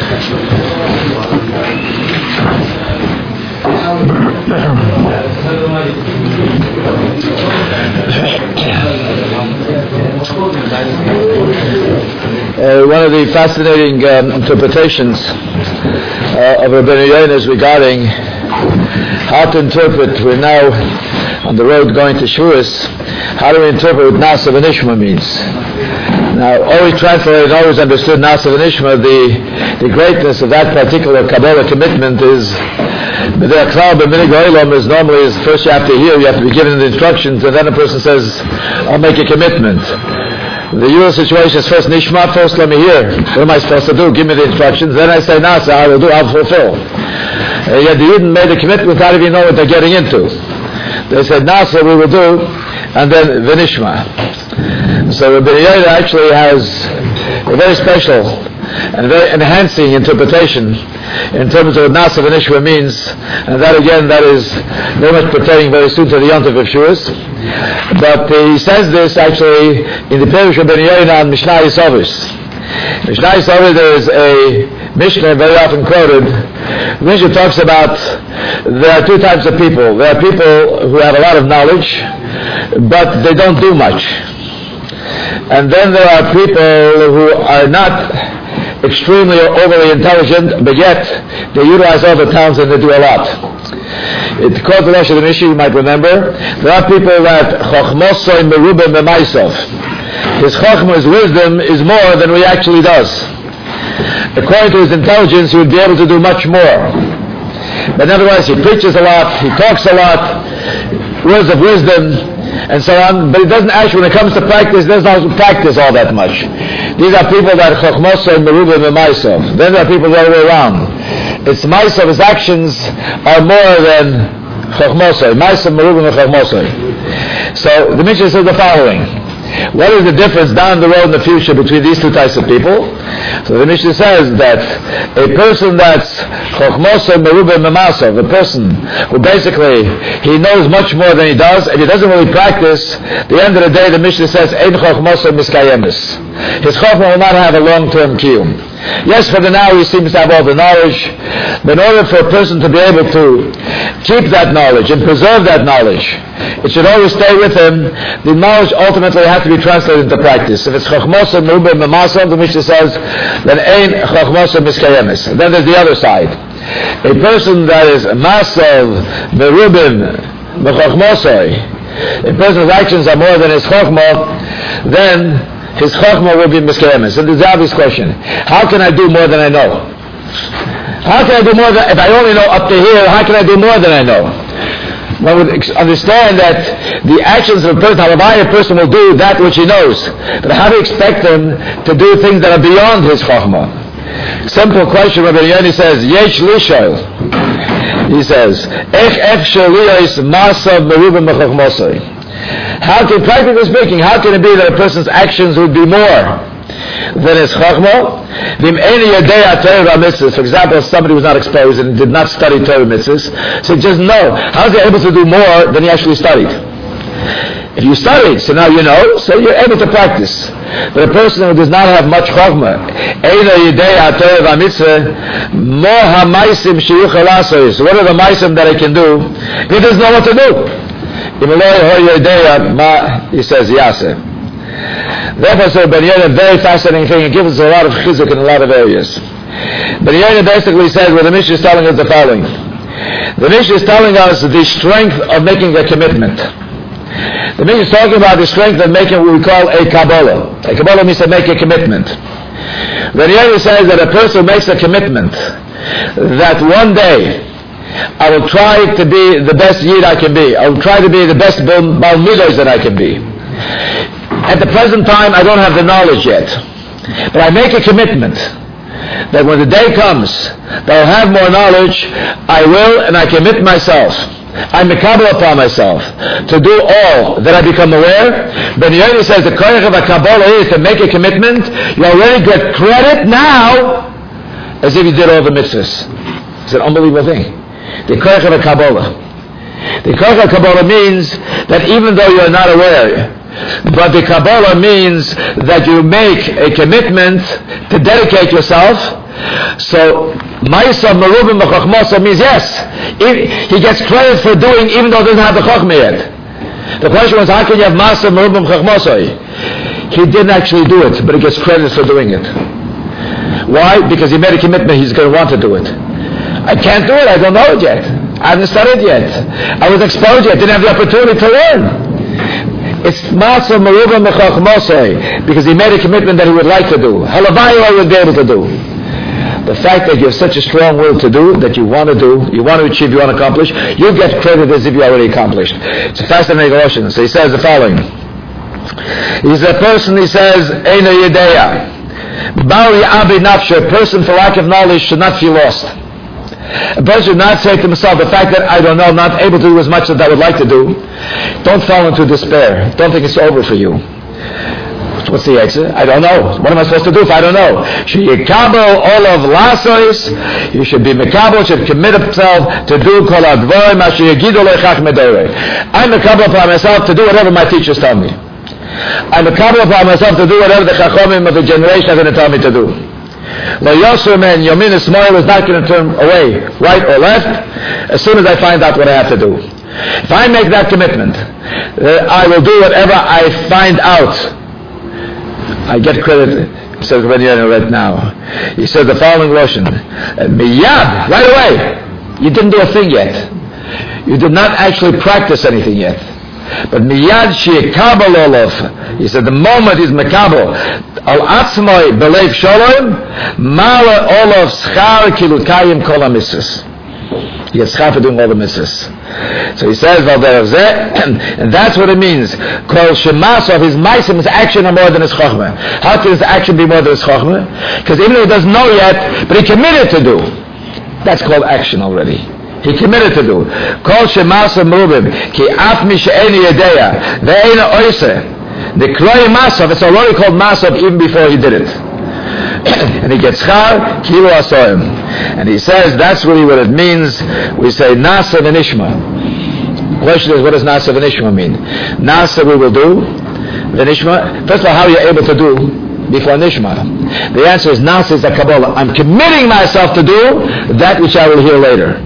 One of the fascinating interpretations of Rabbeinu Yonah regarding how to interpret, we're now on the road going to Shavuos, how do we interpret what Nasa v'Nishma means? Now, always translated, always understood Nasa v'Nishma, the greatness of that particular Kabbalah commitment is, B'derech Klal b'minig ha'olam is normally, first you have to hear, you have to be given the instructions, and then a person says, I'll make a commitment. The usual situation is first Nishma, first let me hear. What am I supposed to do? Give me the instructions. Then I say Nasa, I will do, I'll fulfill. Yet the Yidden made a commitment without even knowing what they're getting into. They said Nasa we will do, and then V'nishma. So Rabbi Yehuda actually has a very special and very enhancing interpretation in terms of what Nasa v'Nishma means, and that again, that is very much pertaining very soon to the Yom Tov of Shavuos. But he says this actually in the Perush of Rabbi Yehuda on Mishnah Yisovis. Mishnah Yisovis, there is a Mishnah very often quoted. The Mishnah talks about there are two types of people. There are people who have a lot of knowledge, but they don't do much. And then there are people who are not extremely or overly intelligent, but yet they utilize all the talents and they do a lot. It's called the Rosh of the Mishnah, you might remember. There are people that Chochmosoi merubah memaisov. His Chochmah, his wisdom, is more than he actually does. According to his intelligence, he would be able to do much more. But nevertheless, he preaches a lot, he talks a lot, words of wisdom, and so on, but it doesn't actually, when it comes to practice, doesn't actually practice all that much. These are people that Chochmosoi merubah memaisov. Then there are people the other way around. It's Maisov, his actions are more than Chochmosoi. Maisov merubah mechachmosoi. So the Mishnah says the following. What is the difference down the road in the future between these two types of people? So the Mishnah says that a person that's Chochmosoi merubah memasov, a person who basically he knows much more than he does, if he doesn't really practice, at the end of the day the Mishnah says Ein Chochmosoi miskayemis. His Chochmah will not have a long-term kiyum. Yes, for the now he seems to have all the knowledge, but in order for a person to be able to keep that knowledge and preserve that knowledge, it should always stay with him. The knowledge ultimately has to be translated into practice. If it's Chochmosoi merubah memasav, the Mishnah says, then Ein Chochmosoi miskayemis. Then there's the other side. A person that is masav merubim mechachmosoi, a person's actions are more than his Chochmah, then his Chochmah will be miskayemis. And there's the obvious question. How can I do more than I know? How can I do more than, if I only know up to here, how can I do more than I know? One would understand that the actions of a person, however a person will do that which he knows. But how do you expect them to do things that are beyond his Chochmah? Simple question, Rabbi Yoni says, Yesh Lishoil. He says, Ech efshel liyos masav merubah mechachmosoi. How can, practically speaking, how can it be that a person's actions would be more than his Chochmah? For example, somebody who was not exposed and did not study Torah mitzvahs, so just know, how is he able to do more than he actually studied? If you studied, so now you know, so you're able to practice. But a person who does not have much Chochmah, so what are the maisim that I can do? He doesn't know what to do. He says, Yaseh. Therefore, so Ben Yehuda, a very fascinating thing, it gives us a lot of chizuk in a lot of areas. Ben Yehuda basically says, well, the Mishnah is telling us the following. The Mishnah is telling us the strength of making a commitment. The Mishnah is talking about the strength of making what we call a Kabbalah. A Kabbalah means to make a commitment. Ben Yehuda says that a person makes a commitment that one day I will try to be the best Yid I can be. I will try to be the best Baal Midos that I can be. At the present time, I don't have the knowledge yet. But I make a commitment that when the day comes that I'll have more knowledge, I will, and I commit myself. I mekabel upon myself to do all that I become aware. Ben Yehuda says the koyach of a Kabbalah is to make a commitment. You already get credit now as if you did all the mitzvahs. It's an unbelievable thing. The koyach of a Kabbalah. The koyach of Kabbalah means that even though you are not aware, But the Kabbalah means that you make a commitment to dedicate yourself. So, Ma'asav Merubim B'Chachmoso means yes, he gets credit for doing even though he doesn't have the Chachma yet. The question was, how can you have Ma'asav Merubim B'Chachmoso? He didn't actually do it, but he gets credit for doing it. Why? Because he made a commitment he's going to want to do it. I can't do it, I don't know it yet. I haven't studied yet. I was exposed yet, didn't have the opportunity to learn. It's Ma'asav Merubim B'Chachmoso because he made a commitment that he would like to do. Halavayu I would be able to do. The fact that you have such a strong will to do, that you want to do, you want to achieve, you want to accomplish, you get credit as if you already accomplished. It's a fascinating notion. So he says the following. He's a person, he says, Eina Yedeya. Bali Abi Nafsha, a person for lack of knowledge should not feel lost. A person should not say to himself, the fact that I don't know, I'm not able to do as much as I would like to do, don't fall into despair. Don't think it's over for you. What's the answer? I don't know. What am I supposed to do if I don't know? Should you kabel all of lasos? You should be mekabel, should commit himself to do kol advarim asher yagidu lechach medorei. I'm mekabel upon myself to do whatever my teachers tell me. I'm mekabel upon myself to do whatever the chachomim of the generation are going to tell me to do. Lo yosur men yomin esmoil is not going to turn away, right or left, as soon as I find out what I have to do. If I make that commitment, I will do whatever I find out. I get credit, says right now. He says the following Russian, miyad, right away. You didn't do a thing yet. You did not actually practice anything yet. But miyad she'ekabel olav. He said the moment he's mekabel, al atzmoi belev shalom, mala olav schar kilukayim kol hamitzvos. He gets schar for doing all the mitzvahs. So he says, and that's what it means. Kol shemasov, his ma'asim, his action are more than his chokhmah. How can his action be more than his chokhmah? Because even though he doesn't know yet, but he committed to do. That's called action already. He committed to do. Kol shemasov merubim, ki af mi she'eni yedeya, ve'ena oise. The kloy masov, it's already called masov even before he did it. And he gets schar kilo asoim, and he says that's really what it means. We say nasa v'nishma. The question is, what does nasa v'nishma mean? Nasa we will do, v'nishma. First of all, how are you able to do before nishma? The answer is nasa is the Kabbalah. I'm committing myself to do that which I will hear later.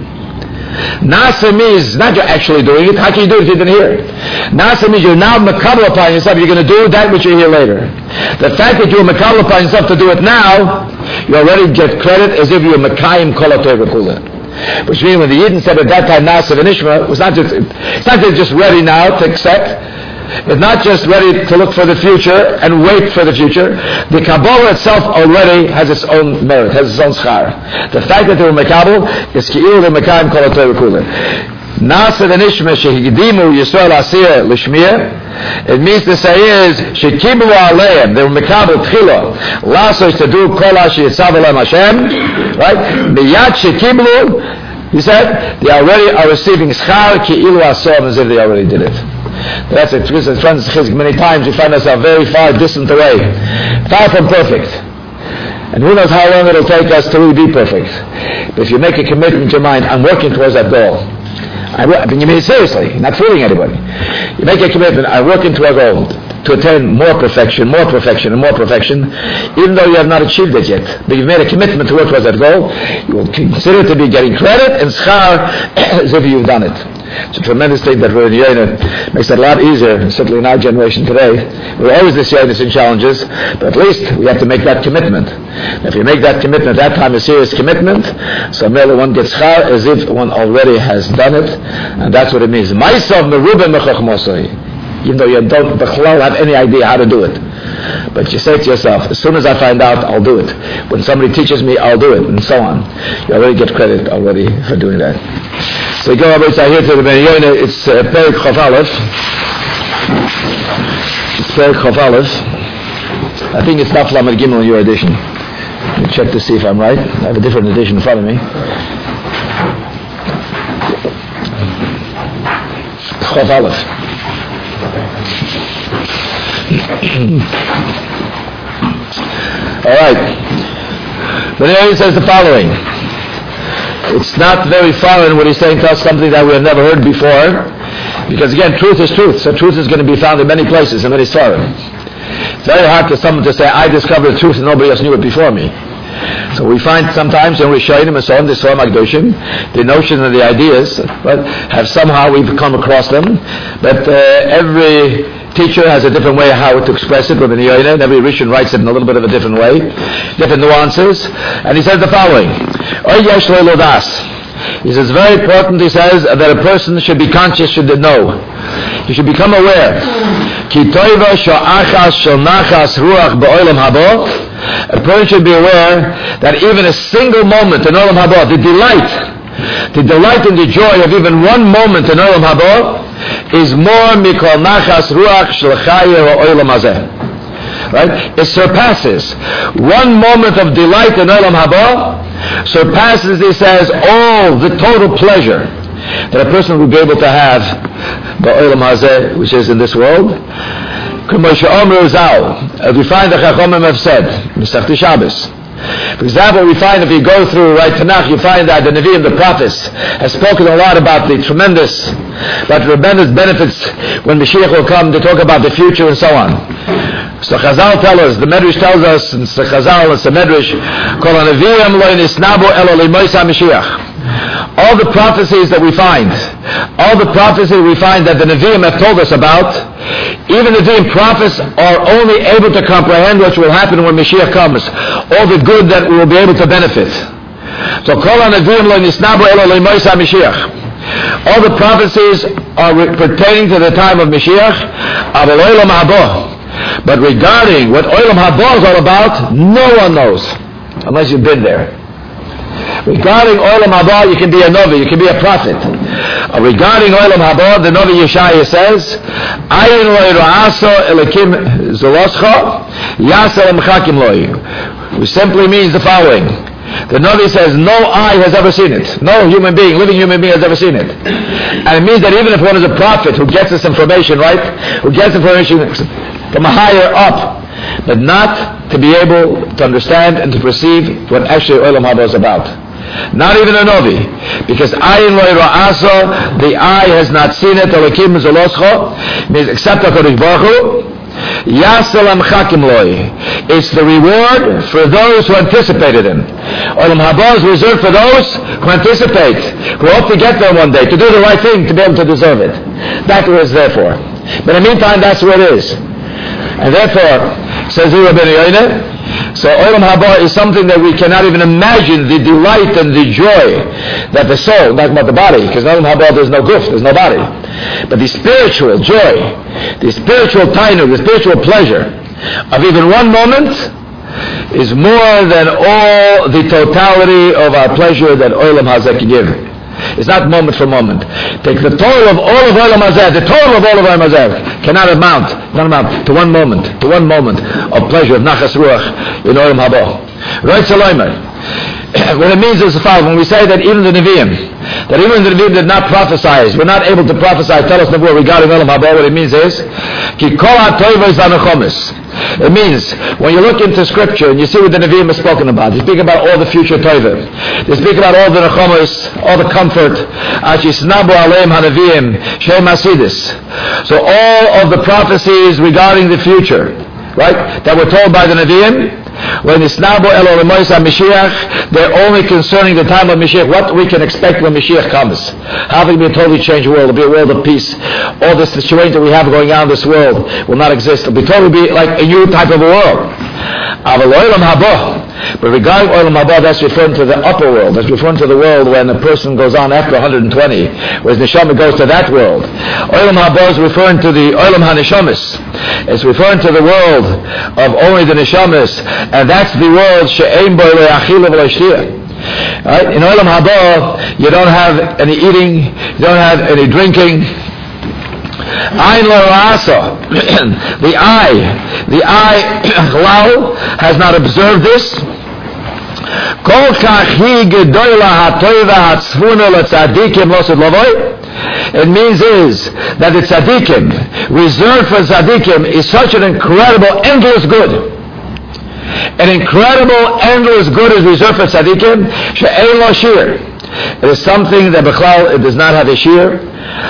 Nasa means not you're actually doing it. How can you do it if you didn't hear it? Nasa means you're now makabel upon yourself. You're going to do that which you hear later. The fact that you're makabel upon yourself to do it now, you already get credit as if you're makayim kol haTorah kula. Which means when the Yidden said at that time Nasa v'nishma, it's not just ready now to accept. It's not just ready to look for the future and wait for the future. The Kabbalah itself already has its own merit, has its own schar. The fact that they were mekabel is ki'il v'mekayim kol haTorah kula. Nasa v'nishma shehigdimu Yisrael asiyah l'shmiyah. It means to say is shekibu aleim. They were mekabel tchila. Laso is to do kol asher yitzav Elohem Hashem. Right? Miyad shekibu. He said they already are receiving schar ki'ilu asom as if they already did it. That's it. Friends, many times we find ourselves very far distant away, far from perfect. And who knows how long it'll take us to really be perfect. But if you make a commitment in your mind, I'm working towards that goal. I mean, you mean it seriously, not fooling anybody. You make a commitment, I'm working to a goal, to attain more perfection, and more perfection, even though you have not achieved it yet. But you've made a commitment to work towards that goal, you will consider it to be getting credit and schar as if you've done it. It's a tremendous thing that Rabbi Yoina makes it a lot easier, certainly in our generation today. We're always experiencing challenges, but at least we have to make that commitment. If you make that commitment, that time a serious commitment, so merely one gets schar as if one already has done it, and that's what it means. Ma'asav merubim b'chachmosoi. Even though you don't have any idea how to do it. But you say to yourself, as soon as I find out, I'll do it. When somebody teaches me, I'll do it, and so on. You already get credit already for doing that. So we go over here to the Ben Yoina, it's Perek Chof Aleph. It's Perek Chof Aleph. I think it's Daf Lamed Gimel in your edition. Let me check to see if I'm right. I have a different edition in front of me. Chof Aleph. All right. But anyway, he says the following. It's not very foreign what he's saying to us, something that we have never heard before. Because again, truth is truth. So truth is going to be found in many places, in many svarim. It's very hard for someone to say, I discovered the truth and nobody else knew it before me. So we find sometimes in Rishonim and so on, the Svarim HaKadoshim, the notion and the ideas, but have somehow we've come across them. But every teacher has a different way of how to express it, and every Rishon writes it in a little bit of a different way, different nuances. And he says the following, he says, very important, he says, that a person should be conscious, should know. He should become aware. A person should be aware that even a single moment in Olam Haba, the delight and the joy of even one moment in Olam Haba is more mikol nachas ruach shel chaya ha'olam hazeh. Right? It surpasses. One moment of delight in Olam Haba surpasses, he says, all the total pleasure that a person will be able to have ba'olam hazeh, which is in this world. As we find the Chachamim have said, Masechta Shabbos. For example, we find if you go through Tanakh, you find that the Nevi'im, the prophets, have spoken a lot about the tremendous benefits when Mashiach will come to talk about the future and so on. So Chazal tell us, the Medrash tells us, and the Chazal and the Medrash, Kol HaNevi'im lo nisnabu elo limoisa Mashiach. All the prophecies that we find that the Nevi'im have told us about, even the Nevi'im prophets are only able to comprehend what will happen when Mashiach comes, all the good that we will be able to benefit. So Kol HaNevi'im lo nisnabu elo limoisa Mashiach. All the prophecies are pertaining to the time of Mashiach, aval olam haba. But regarding what Olam Haba is all about, no one knows, unless you've been there. Regarding Olam Haba, you can be a Novi, you can be a prophet. Regarding Olam Haba, the Novi Yeshaya says, Ayin lo ra'aso elikim zoloscha, yasa lemchakim loi. Which simply means the following. The Navi says, no eye has ever seen it. No living human being has ever seen it. And it means that even if one is a prophet who gets this information, right, who gets information from a higher up, but not to be able to understand and to perceive what actually Olam Haba is about. Not even a Novi. Because Ayin lo ra'asa, the eye has not seen it, Elokim zoloscha, means except HaKadosh Baruch Hu. Yasalam chakim loi. It's the reward for those who anticipated him. Olam Haba is reserved for those who anticipate, who hope to get there one day, to do the right thing, to be able to deserve it. That's what it's there for. But in the meantime, that's what it is. And therefore, says Zira ben Yoyneh, so Olam Haba is something that we cannot even imagine the delight and the joy that the soul, not about the body, because in Olam Haba there's no guf, there's no body. But the spiritual joy, the spiritual tainug, the spiritual pleasure of even one moment is more than all the totality of our pleasure that Olam Hazeh can give. It's not moment for moment. Take the total of all of Olam Hazeh, the total of all of Olam Hazeh cannot amount to one moment of pleasure, of nachas ruach in Olam Haba. Right, Salaymer. What it means is the following: when we say that even the Nevi'im did not prophesy, we're not able to prophesy, tell us Nebuah regarding Olam Haba, what it means is, Ki kol ha'toivos v'anachomis. It means, when you look into scripture and you see what the Nevi'im has spoken about, they speak about all the future toivim. They speak about all the nechomis, all the comfort, Ashisnabu aleim ha'nevi'im, shem hasidis. So all of the prophecies regarding the future, right, that were told by the Nevi'im, when Isnabu Elo Lemoisa Mashiach, they're only concerning the time of Mashiach, what we can expect when Mashiach comes. How will it be a totally changed world? It'll be a world of peace. All this situation that we have going on in this world will not exist. It'll be totally like a new type of a world. But regarding Olam Haba, that's referring to the upper world. That's referring to the world when a person goes on after 120, whereas Neshama goes to that world. Olam Haba is referring to the Olam HaNeshamas. It's referring to the world of only the Neshamas, and that's the world she'ein bo le'achila v'le'shtiyah. Right? In Olam Haba, you don't have any eating, you don't have any drinking. Ayin lo ra'asa. The eye, Chalal, has not observed this. Kol kach hi gedoyla ha'toiva ha'tzvuna l'tzadikim losed lavoi. It means is that the tzadikim, reserved for tzadikim, is such an incredible, endless good. An incredible, endless good is reserved for tzadikim. She'ein lo shir. It is something that B'chlal, it does not have a shir.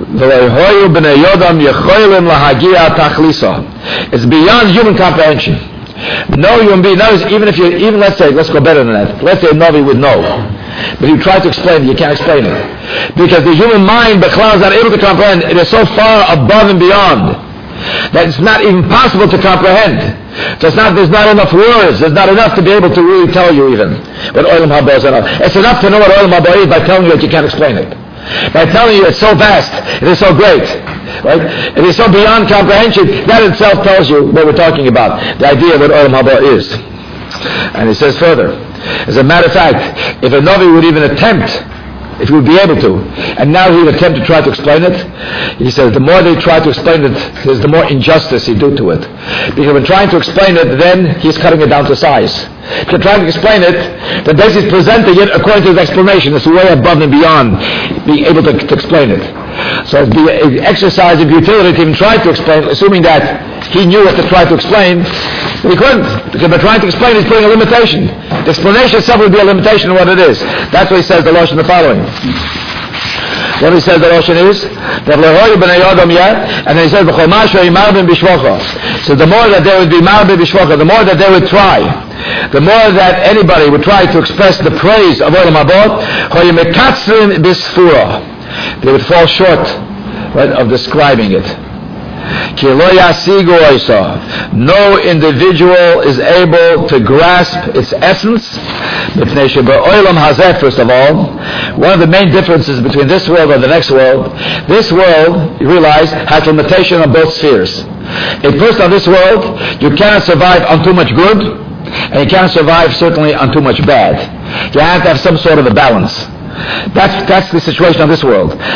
It's beyond human comprehension. No human being knows, even let's go better than that. Let's say a Navi would know. But you try to explain it, you can't explain it. Because the human mind, Bechlal, is not able to comprehend. It is so far above and beyond that it's not even possible to comprehend. So there's not enough words, there's not enough to be able to really tell you even what Olam Haba is enough. It's enough to know what Olam Haba is by telling you that you can't explain it. By telling you it's so vast, it is so great, right? It is so beyond comprehension, that itself tells you what we're talking about, the idea of what Olam Haba is. And he says further, as a matter of fact, if a Navi would even attempt, if he would be able to, and now he would attempt to try to explain it, he says the more they try to explain it, there's the more injustice he do to it. Because when trying to explain it, then he's cutting it down to size. If you're trying to explain it, then basically he's presenting it according to his explanation. It's way above and beyond being able to explain it. So it'd be an exercise of futility to even try to explain, assuming that he knew what to try to explain, but he couldn't. Because by trying to explain, he's putting a limitation. The explanation itself would be a limitation of what it is. That's what he says the Lashon the following. What he says the Lashon is, and then he says, so the more that they would be marbe b'shvocha, the more that they would try, the more that anybody would try to express the praise of Olam Haba, they would fall short, right, of describing it. No individual is able to grasp its essence. First of all, one of the main differences between this world and the next world, this world, you realize, has limitation on both spheres. First, on this world, you cannot survive on too much good, and you cannot survive certainly on too much bad. You have to have some sort of a balance. That's the situation of this world. On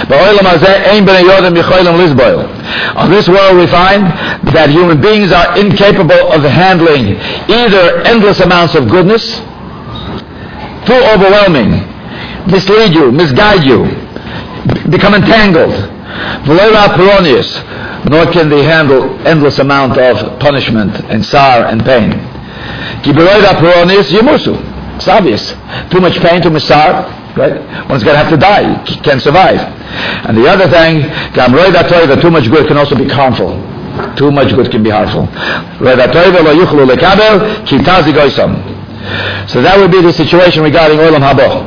this world we find that human beings are incapable of handling either endless amounts of goodness, too overwhelming, mislead you, misguide you, become entangled. Nor can they handle endless amount of punishment and sorrow and pain. It's obvious. Too much pain, too much sorrow. Right? One's going to have to die. He can't survive. And the other thing, too much good can also be harmful. Too much good can be harmful. So that would be the situation regarding Olam Haba.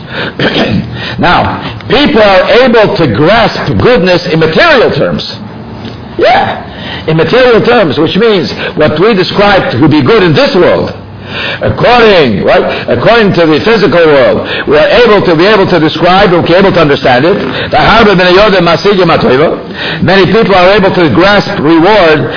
Now, people are able to grasp goodness in material terms. Yeah, in material terms, which means what we describe to be good in this world. According to the physical world, we are able to describe, we're able to understand it. Many people are able to grasp reward,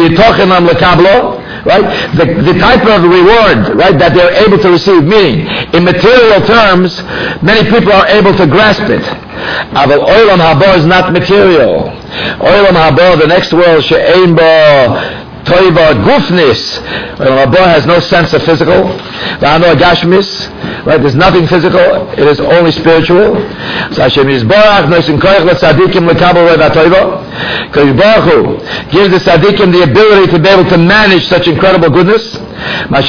right? The type of reward, right, that they're able to receive. Meaning, in material terms, many people are able to grasp it. But Olam Haba is not material. Olam Haba, the next world, she'ein bo Toiva gufnis. Rabbi has no sense of physical. Right? There's nothing physical. It is only spiritual. So Hashem Yisbarach noisim koich letzadikim lekabel reva toiva. Because Baruch Hu gives the tzadikim the ability to be able to manage such incredible goodness. It's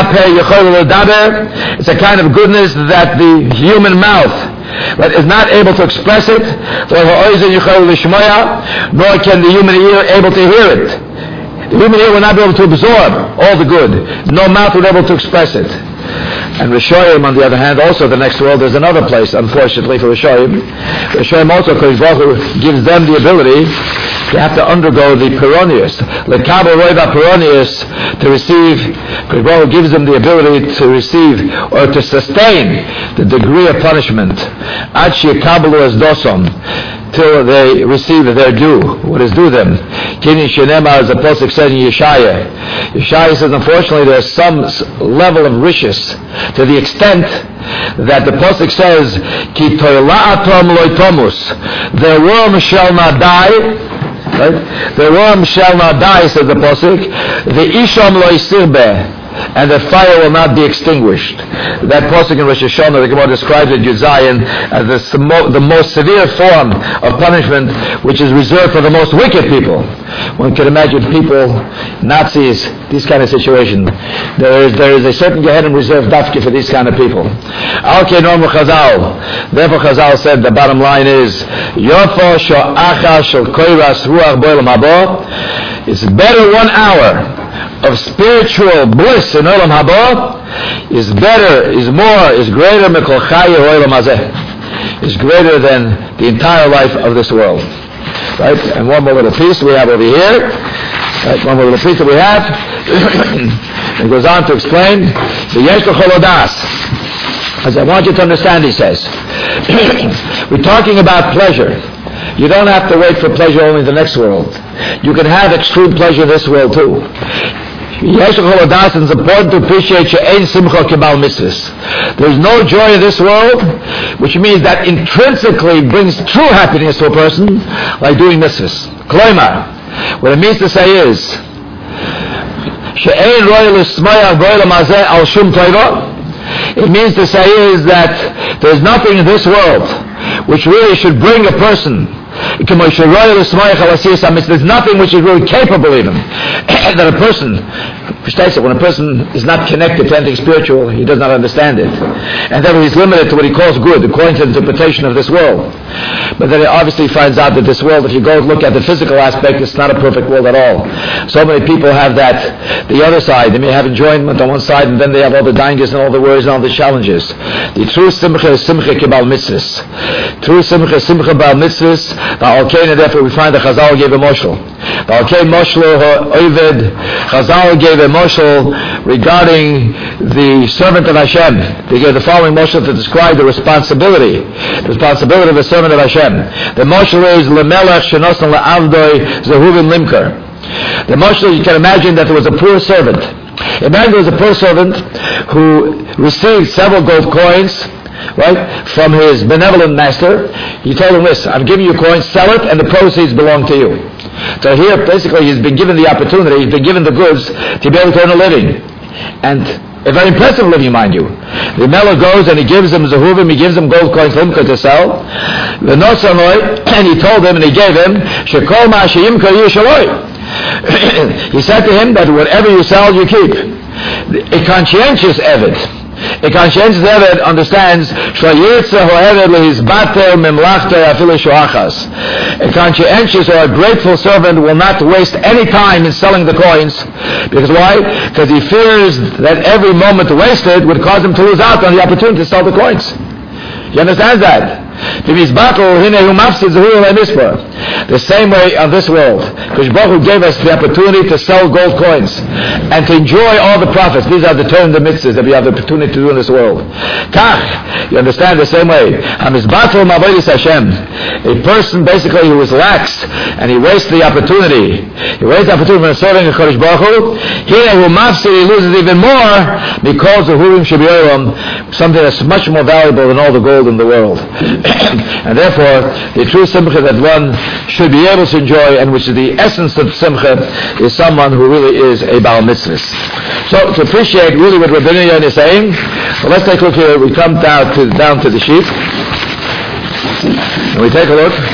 a kind of goodness that the human mouth is not able to express it. Nor can the human ear able to hear it. The human ear will not be able to absorb all the good. No mouth will be able to express it. And Rishoyim, on the other hand, also the next world, there's another place, unfortunately, for Rishoyim. Rishoyim also, because Baruch gives them the ability, they have to undergo the Peronius. Lekabel Roiva Peronius, to receive, because Baruch gives them the ability to receive, or to sustain the degree of punishment. Ad sheyakabelu es dosom, till they receive their due, what is due them. Kini Shenema, as the Pasuk says in Yeshaya. Yeshaya says, unfortunately, there's some level of riches, to the extent that the Pasuk says, Ki toila'atom loitomus, their worm shall not die. Right? The worm shall not die, says the Pasuk. The isham loisirbe, and the fire will not be extinguished. That pasuk in Rosh Hashanah, the Gemara describes it, Yud Zayin, as the most severe form of punishment, which is reserved for the most wicked people. One can imagine people, Nazis, this kind of situation. There is a certain Gehenna reserved dafki for these kind of people. Therefore Chazal said, the bottom line is, Yofa sho'acha shel koiras ruach bo'elam haba. It's better 1 hour of spiritual bliss in Olam Haba is greater mikol chaya Olam Hazeh, is greater than the entire life of this world. Right? And one more little piece we have over here. Right? One more little piece that we have. It goes on to explain the yesh l'chol odas. As I want you to understand, he says, we're talking about pleasure. You don't have to wait for pleasure only in the next world. You can have extreme pleasure in this world too. It's important to appreciate there's no joy in this world, which means that intrinsically brings true happiness to a person, like doing mitzvahs. Kloimar, what it means to say is, it means to say is that there's nothing in this world which really should bring a person, there's nothing which is really capable even that a person, when a person is not connected to anything spiritual, he does not understand it, and therefore he's limited to what he calls good according to the interpretation of this world. But then he obviously finds out that this world, if you go look at the physical aspect, it's not a perfect world at all. So many people have that, the other side. They may have enjoyment on one side, and then they have all the dangers and all the worries and all the challenges. The true simcha is simcha kibal mitzvahs. True simcha is simcha bal mitzvahs. Therefore we find that Chazal gave a moshel. Chazal gave a moshel regarding the servant of Hashem. They gave the following moshel to describe the responsibility of the servant of Hashem. The moshel is lemelech shenosan le'avdoi zehuvim limker. The moshel, you can imagine that there was a poor servant. Imagine there was a poor servant who received several gold coins, right, from his benevolent master. He told him, listen, I'm giving you coins, sell it, and the proceeds belong to you. So here, basically, he's been given the opportunity, he's been given the goods to be able to earn a living. And a very impressive living, mind you. The Melech goes and he gives him zehuvim, he gives him gold coins to sell. And he told him and he gave him, shekol ma sheyimka yishaloi. He said to him that whatever you sell, you keep. A conscientious Eved understands a conscientious or a grateful servant will not waste any time in selling the coins. Because why? Because he fears that every moment wasted would cause him to lose out on the opportunity to sell the coins. You understand that? The same way on this world, because Baruch gave us the opportunity to sell gold coins and to enjoy all the profits. These are the terms, the mitzvahs that we have the opportunity to do in this world. You understand the same way. A person basically who is lax and he wastes the opportunity. He wastes the opportunity from serving the Kodesh Baruch Hu. He loses even more because of Hurim Shebiyoram, something that's much more valuable than all the gold in the world. And therefore, the true simcha that one should be able to enjoy, and which is the essence of simcha, is someone who really is a Baal Mitzvah. So, to appreciate really what Rabbi Yochanan is saying, well, let's take a look here. We come down to the sheet, and we take a look.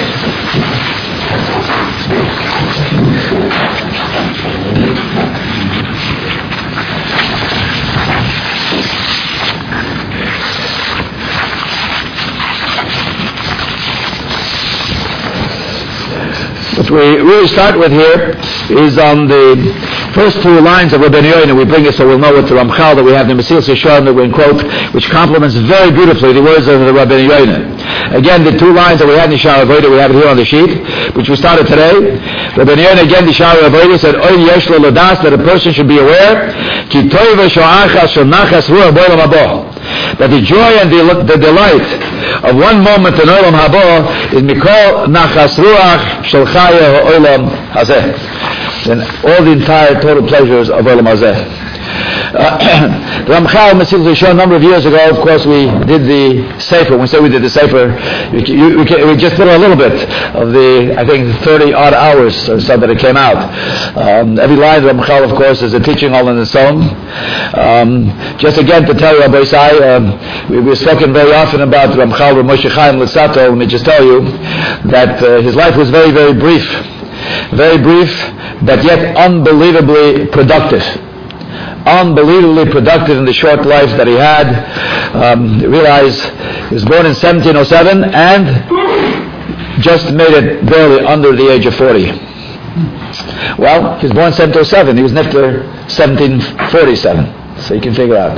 What we really start with here is on the first two lines of Rabbi Yochanan. We bring it so we'll know what the Ramchal that we have in the Mesilas Yesharim that we quote, which complements very beautifully the words of the Rabbi Yochanan. Again, the two lines that we had in Sha'ar Avodah, we have it here on the sheet, which we started today. Rabbi Yochanan again, the Sha'ar Avodah said, Oy yesh lo ladas, that a person should be aware, ki toiva sho'achas shel nachas ruach bo'olam haba. That the joy and the delight of one moment in Olam Haba is mikol nachas ruach shel chaya ha'olam hazeh. Then all the entire total pleasures of Olam hazeh. The Ramchal Mesilas Yesharim, a number of years ago, of course, we did the Sefer. When we say we did the Sefer, we just did a little bit of the, I think, 30-odd hours or so that it came out. Every line of the Ramchal, of course, is a teaching all in its own. Just again to tell you, Rabbi Isai, we've spoken very often about Ramchal Moshe Chaim Luzzatto. Let me just tell you that his life was very, very brief. Very brief, but yet unbelievably productive. Unbelievably productive in the short life that he had. Realize he was born in 1707 and just made it barely under the age of 40. Well, he was born in 1707. He was nifter 1747. So you can figure out.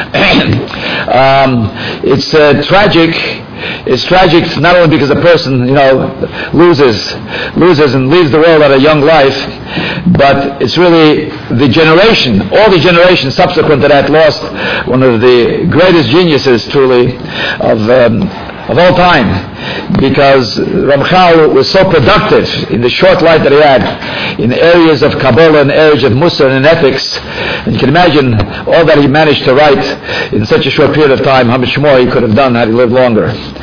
It's tragic. It's tragic not only because a person, loses and leaves the world at a young life, but it's really the generation, all the generations subsequent to that lost one of the greatest geniuses, truly, of all time, because Ramchal was so productive in the short life that he had in areas of Kabbalah and areas of Mussar and ethics. And you can imagine all that he managed to write in such a short period of time, how much more he could have done had he lived longer.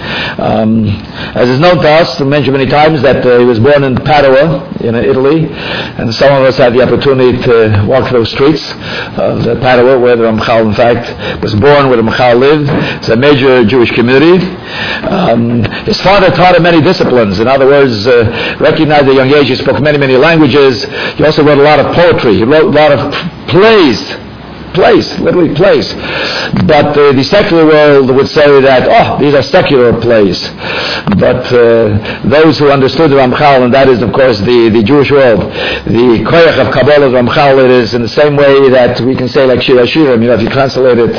As is known to us, we mentioned many times that he was born in Padua, in Italy, and some of us had the opportunity to walk those streets of Padua, where the Ramchal, in fact, was born, where the Ramchal lived. It's a major Jewish community. His father taught him many disciplines. In other words, recognized at a young age, he spoke many, many languages. He also wrote a lot of poetry. He wrote a lot of plays. Literally plays. But the secular world would say that, these are secular plays. But those who understood the Ramchal, and that is, of course, the Jewish world, the koyach of Kabbalah of Ramchal, it is in the same way that we can say like Shir HaShirim. If you translate it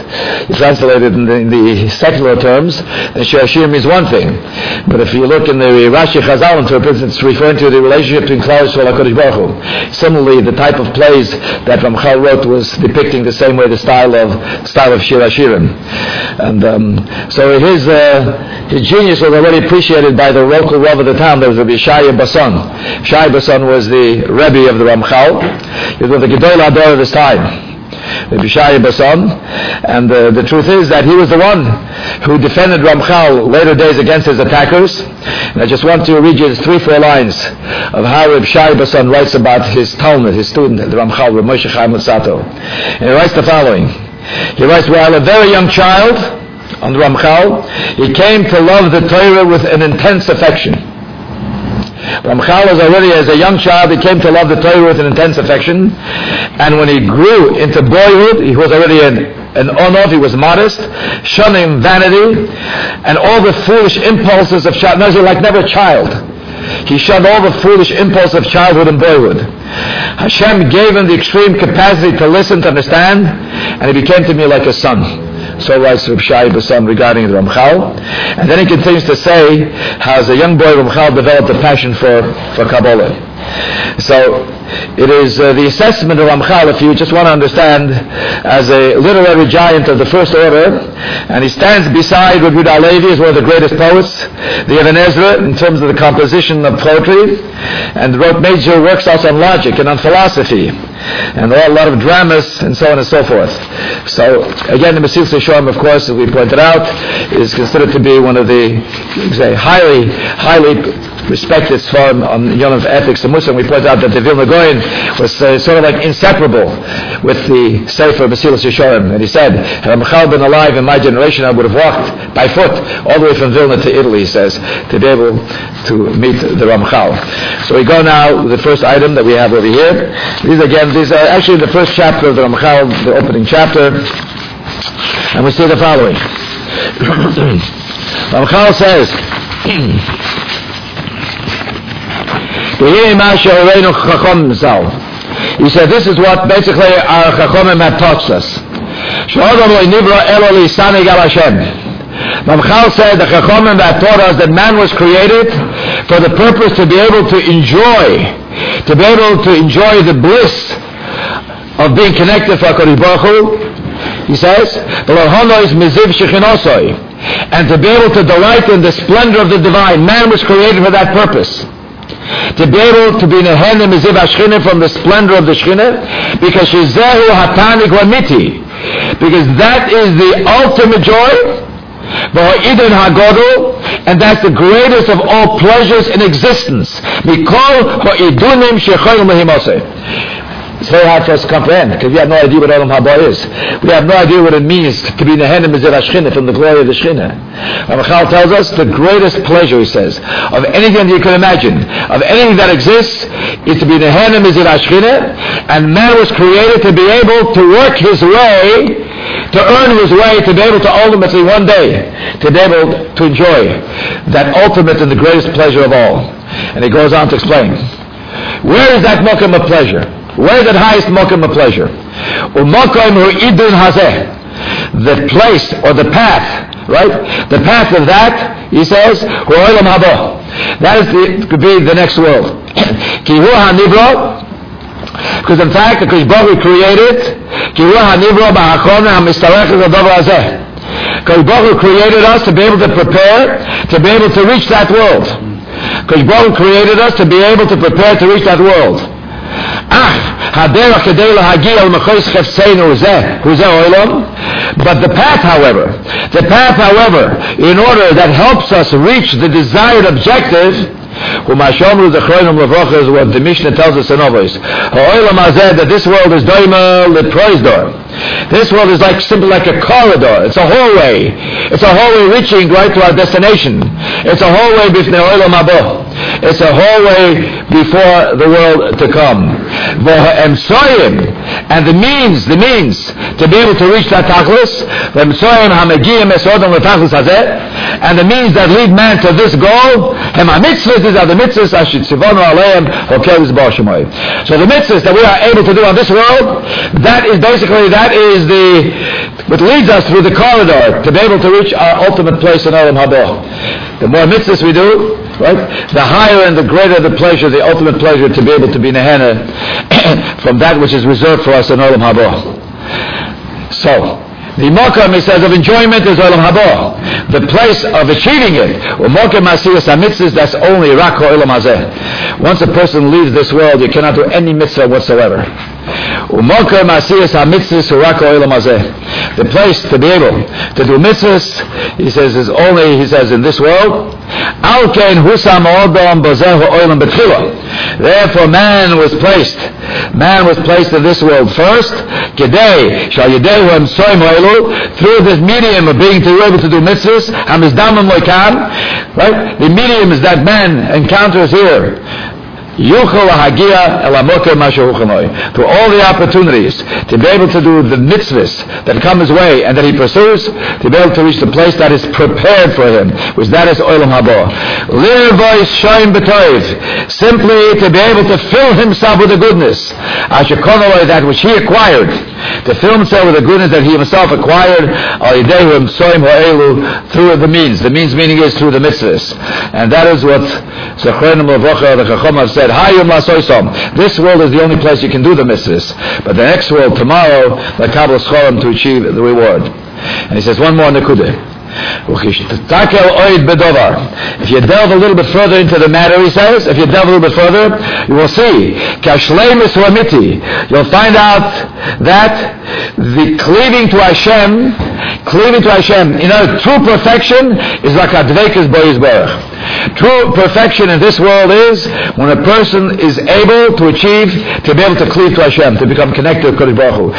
in the secular terms, then Shir HaShirim means one thing. But if you look in the Rashi Chazal interprets, it's referring to the relationship between Klal Yisrael and HaKadosh Baruch Hu. Similarly, the type of plays that Ramchal wrote was depicting the same way the style of Shir HaShirim. And so his genius was already appreciated by the local Rav of the town. There was Rabbi Shaya Basan. Shaya Basan was the Rebbe of the Ramchal. He was the Gedol Ador of his time, Rabbi Shaya Basan. And the truth is that he was the one who defended Ramchal later days against his attackers. And I just want to read you 3-4 lines of how Rabbi Shaya Basan writes about his Talmud, his student, the Ramchal, Rabbi Moshe Chaim Luzzatto. And he writes the following. He writes, while a very young child, on the Ramchal, he came to love the Torah with an intense affection. Ramchal was already, as a young child, he came to love the Torah with an intense affection. And when he grew into boyhood, he was already an Onov, he was modest, shunning vanity, and all the foolish impulses of child. No, like never a child. He shunned all the foolish impulse of childhood and boyhood. Hashem gave him the extreme capacity to listen, to understand, and he became to me like a son. So writes Reb Shai Basan regarding the Ramchal. And then he continues to say how as a young boy Ramchal developed a passion for Kabbalah. So it is the assessment of Ramchal, if you just want to understand, as a literary giant of the first order, and he stands beside Rabbi Yehuda Halevi as one of the greatest poets, the Ibn Ezra, in terms of the composition of poetry, and wrote major works also on logic and on philosophy, and a lot of dramas, and so on and so forth. So, again, the Mesilas Yesharim, of course, as we pointed out, is considered to be one of the highly respected Sfarim on Yom of Ethics and Mussar. We pointed out that the Vilna Gaon was sort of like inseparable with the Sefer Mesilas Yesharim. And he said, had Ramchal been alive in my generation, I would have walked by foot all the way from Vilna to Italy, he says, to be able to meet the Ramchal. So we go now to the first item that we have over here. These are actually the first chapter of the Ramchal, the opening chapter. And we see the following. Ramchal says, he said, this is what basically our Chachomim have taught us. Ramchal said the Chachomim have taught us that man was created for the purpose to be able to enjoy the bliss of being connected for HaKadosh Baruch Hu. He says, and to be able to delight in the splendor of the divine. Man was created for that purpose. to be able to be nehene miziv hashchina, from the splendor of the Shechina, because shezehu hatanik v'miti, because that is the ultimate joy, v'ha'idon hagodol, and that's the greatest of all pleasures in existence. Mikol ha'idunim shechoyim lehimoseh. It's very hard for us to comprehend, because we have no idea what Olam Haba is. We have no idea what it means to be nehene miziv hashchina, from the glory of the Shechina. Ramachal tells us the greatest pleasure, he says, of anything that you can imagine, of anything that exists, is to be nehene miziv hashchina, and man was created to be able to work his way, to earn his way, to be able to ultimately one day, to be able to enjoy that ultimate and the greatest pleasure of all. And he goes on to explain, where is that mokum of pleasure? Where is that highest mokum of pleasure? Umokum hu idun hazeh, the place or the path, right? The path of that, he says, hu olam haba. That could be the next world. Ki hu hanivro, because in fact, the Kodesh Baruch Hu created, Ki hu hanivro ba'achona hamistarech l'davar hazeh. Kodesh Baruch Hu created us to be able to prepare, to be able to reach that world. Kodesh Baruch Hu created us to be able to prepare to reach that world. But the path, however, in order that helps us reach the desired objective, is what the Mishnah tells us in Avos, that this world is doima leproizdor. This world is simply like a corridor. It's a hallway. It's a hallway reaching right to our destination. It's a hallway b'fnei olam haba. It's a hallway before the world to come. And the means to be able to reach that tachlis, and the means that lead man to this goal, these are the mitzvahs, so the mitzvahs that we are able to do on this world, that is what leads us through the corridor to be able to reach our ultimate place in Olam Haba. The more mitzvahs we do, right, the higher and the greater the pleasure, the ultimate pleasure, to be able to be nehene from that which is reserved for us in Olam Haba. So, the mokum, he says, of enjoyment is Olam Haba. The place of achieving it, mokum asiyas mitzvahs, that's only rak ha'olam hazeh. Once a person leaves this world, you cannot do any mitzvah whatsoever. Mokum asiyas mitzvahs rak ha'olam hazeh. The place to be able to do mitzvahs, he says, is only, in this world. Alkein husam odom bozeh ha'olam betchila. Therefore man was placed in this world first, kedei shal yedehu emsoim ha'elu, through this medium of being able to do mitzvahs, hamizdamim loikam, right? The medium is that man encounters here, through all the opportunities to be able to do the mitzvahs that come his way and that he pursues, to be able to reach the place that is prepared for him, which that is Olam Haba. Simply to be able to fill himself with the goodness, that which he acquired, to fill himself with the goodness that he himself acquired, through the means. The means meaning is through the mitzvahs. And that is what Zechronim Levrocha, the Chacham have said, this world is the only place you can do the mitzvahs. But the next world, tomorrow, the Kabbalah Scholam to achieve the reward. And he says one more nekudah. If you delve a little bit further into the matter, he says, if you delve a little bit further, you will see, you'll find out that the cleaving to Hashem, true perfection is like a dveikus boyizberach. True perfection in this world is when a person is able to achieve, to be able to cleave to Hashem, to become connected to Kodesh Baruch Hu.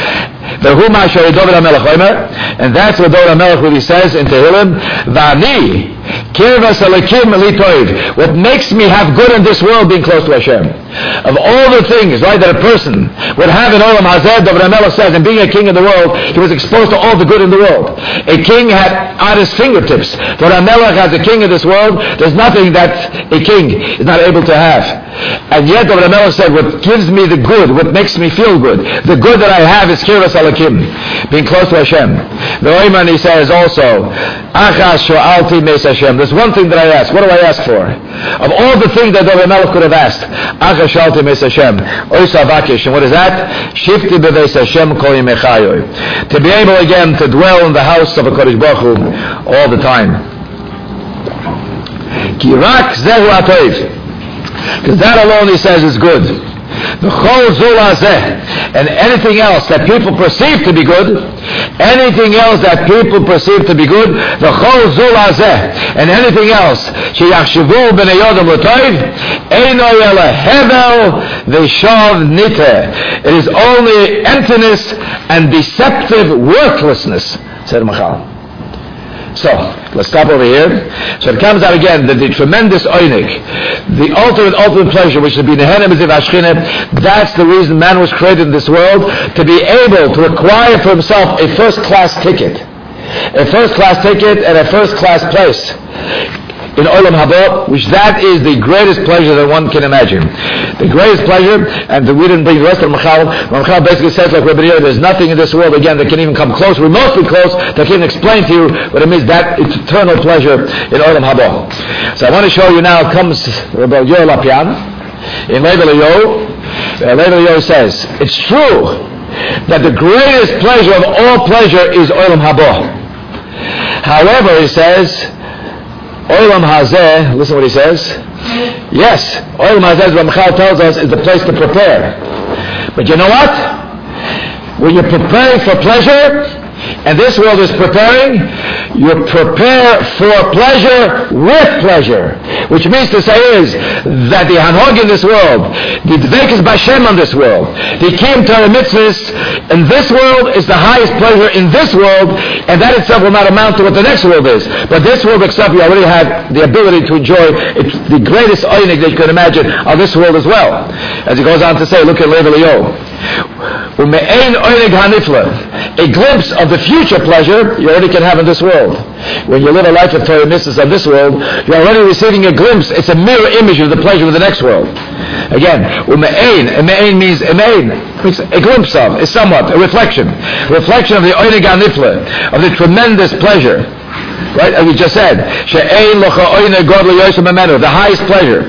And that's what David HaMelech really says in Tehillim, V'ani kirvas elikim li toiv. What makes me have good in this world, being close to Hashem. Of all the things, right, that a person would have in Olam Hazeh, David HaMelech says, and being a king in the world, he was exposed to all the good in the world. A king had at his fingertips. David HaMelech, as a king of this world, there's nothing that a king is not able to have. And yet David HaMelech said, what gives me the good, what makes me feel good, the good that I have is kirvas elikim, being close to Hashem. The Oyman, he says also, Achas sho'alti meis Hashem. There's one thing that I ask. What do I ask for? Of all the things that David HaMelech could have asked, Achas sho'alti meis Hashem. Oisa vakish. And what is that? Shifti beveis Hashem kol yimei chayoy. To be able again to dwell in the house of a Kodesh Baruch Hu all the time. Ki rak zehu atoiv. Because that alone, he says, is good. The chol zul hazeh, and anything else that people perceive to be good, anything else that people perceive to be good, the chol zul hazeh, and anything else, sheyachshavu b'nei yodam l'toiv, eino yela hevel v'shav niteh. It is only emptiness and deceptive worthlessness, said Machal. So, let's stop over here. So it comes out again that the tremendous oinik, the ultimate pleasure, which should be Neheneh Miziv Ashchineh, that's the reason man was created in this world, to be able to acquire for himself a first-class ticket. A first-class ticket and a first-class place in Olam Haba, which that is the greatest pleasure that one can imagine. The greatest pleasure, and we didn't bring the rest of Machal. Machal basically says, like Rabbi Yehuda, there's nothing in this world, again, that can even come close, remotely close, that can explain to you what it means, that eternal pleasure in Olam Haba. So I want to show you now, comes Rabbi Yoel Lapian, in Level Yo says, it's true that the greatest pleasure of all pleasure is Olam Haba. However, he says, Olam Hazeh, listen what he says. Yes, Olam Hazeh, as Ramchal tells us, is the place to prepare. But you know what? When you're preparing for pleasure, and this world is preparing, you prepare for pleasure with pleasure. Which means to say is that the Hanhog in this world, the Dvekes Bashem on this world, the Kiyum Torah mitzvahs in this world is the highest pleasure in this world, and that itself will not amount to what the next world is. But this world itself, you already have the ability to enjoy the greatest oynik that you can imagine of this world as well. As he goes on to say, look at Lev Eliyahu. A glimpse of the future pleasure you already can have in this world. When you live a life of Torah mitzvahs of this world, you're already receiving a glimpse. It's a mirror image of the pleasure of the next world. Again, ume'ein means emein, a glimpse of, is somewhat, a reflection of the oinig hanifle, of the tremendous pleasure. Right, as we just said, the highest pleasure.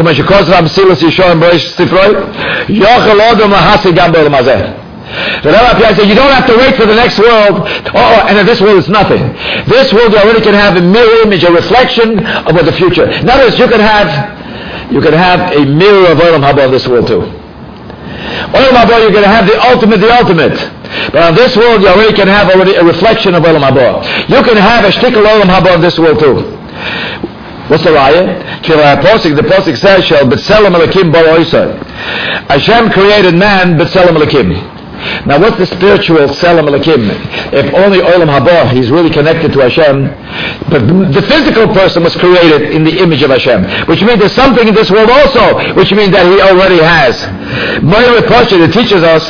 So you don't have to wait for the next world. And in this world it's nothing. This world you already can have a mirror image, a reflection of what the future. In other words, you can have a mirror of Olam Haba of this world too. Olam Haba, you're going to have the ultimate. But on this world, you already can have a reflection of Olam Haba. You can have a shtickle Olam Haba of this world too. What's the raya? The Pasuk says, "Shel b'tzelem Elokim bara Yisrael." Hashem created man b'tzelem Elokim. Now, what's the spiritual Tzelem Elokim? If only Olam Haba, he's really connected to Hashem. But the physical person was created in the image of Hashem, which means there's something in this world also, which means that he already has. It teaches us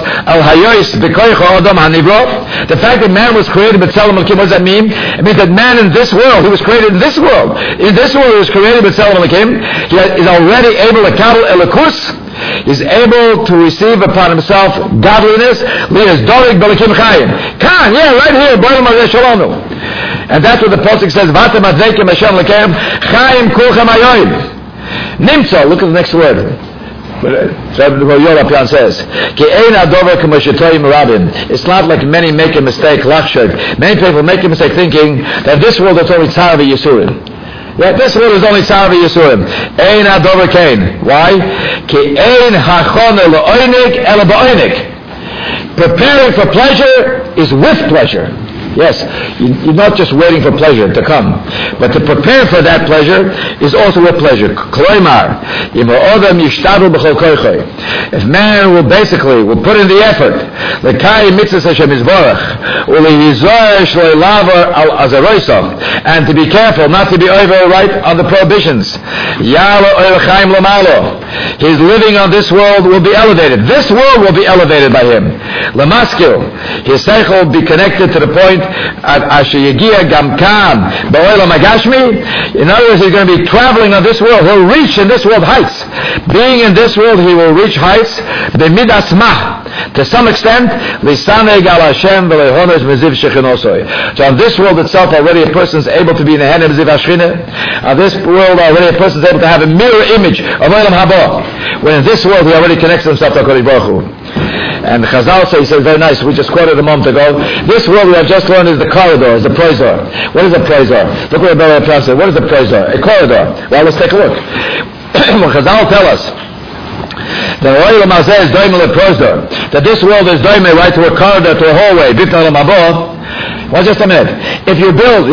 the fact that man was created with Tzelem Elokim. What does that mean? It means that man in this world, he was created in this world. In this world, he was created with Tzelem Elokim. He is already able to kabel Elokus. Is able to receive upon himself godliness. Right here, and that's what the Pasuk says. Nimtza. Look at the next word. Yoel says, it's not like many make a mistake. Many people make a mistake thinking that this world is only Tzar v'Yisurim. Yeah, this world is only Tzar v'Yisurim. Ein adover kain. Why? Ki ein hachona le'oinik ela ba'oinik. Preparing for pleasure is with pleasure. Yes, you're not just waiting for pleasure to come, but to prepare for that pleasure is also with pleasure. If man will put in the effort, and to be careful not to be over right on the prohibitions, his living on this world will be elevated. This world will be elevated by him. His seichel will be connected to the point. In other words, he's going to be traveling on this world. He'll reach in this world heights. Being in this world, he will reach heights to some extent. So on this world itself, already a person is able to be in the Neheneh Miziv Ashchineh. On this world, already a person is able to have a mirror image of Olam Haba. When in this world, he already connects himself to HaKadosh Baruch Hu. And Chazal says, he says, very nice, we just quoted a moment ago, this world we have just learned is the corridor, is the prozor. What is a prozor? Look what Rabbi said. What is a prozor? A corridor. Well, let's take a look. Chazal tell us that this world is doime right to a corridor, to a hallway. Well, just a minute. If you build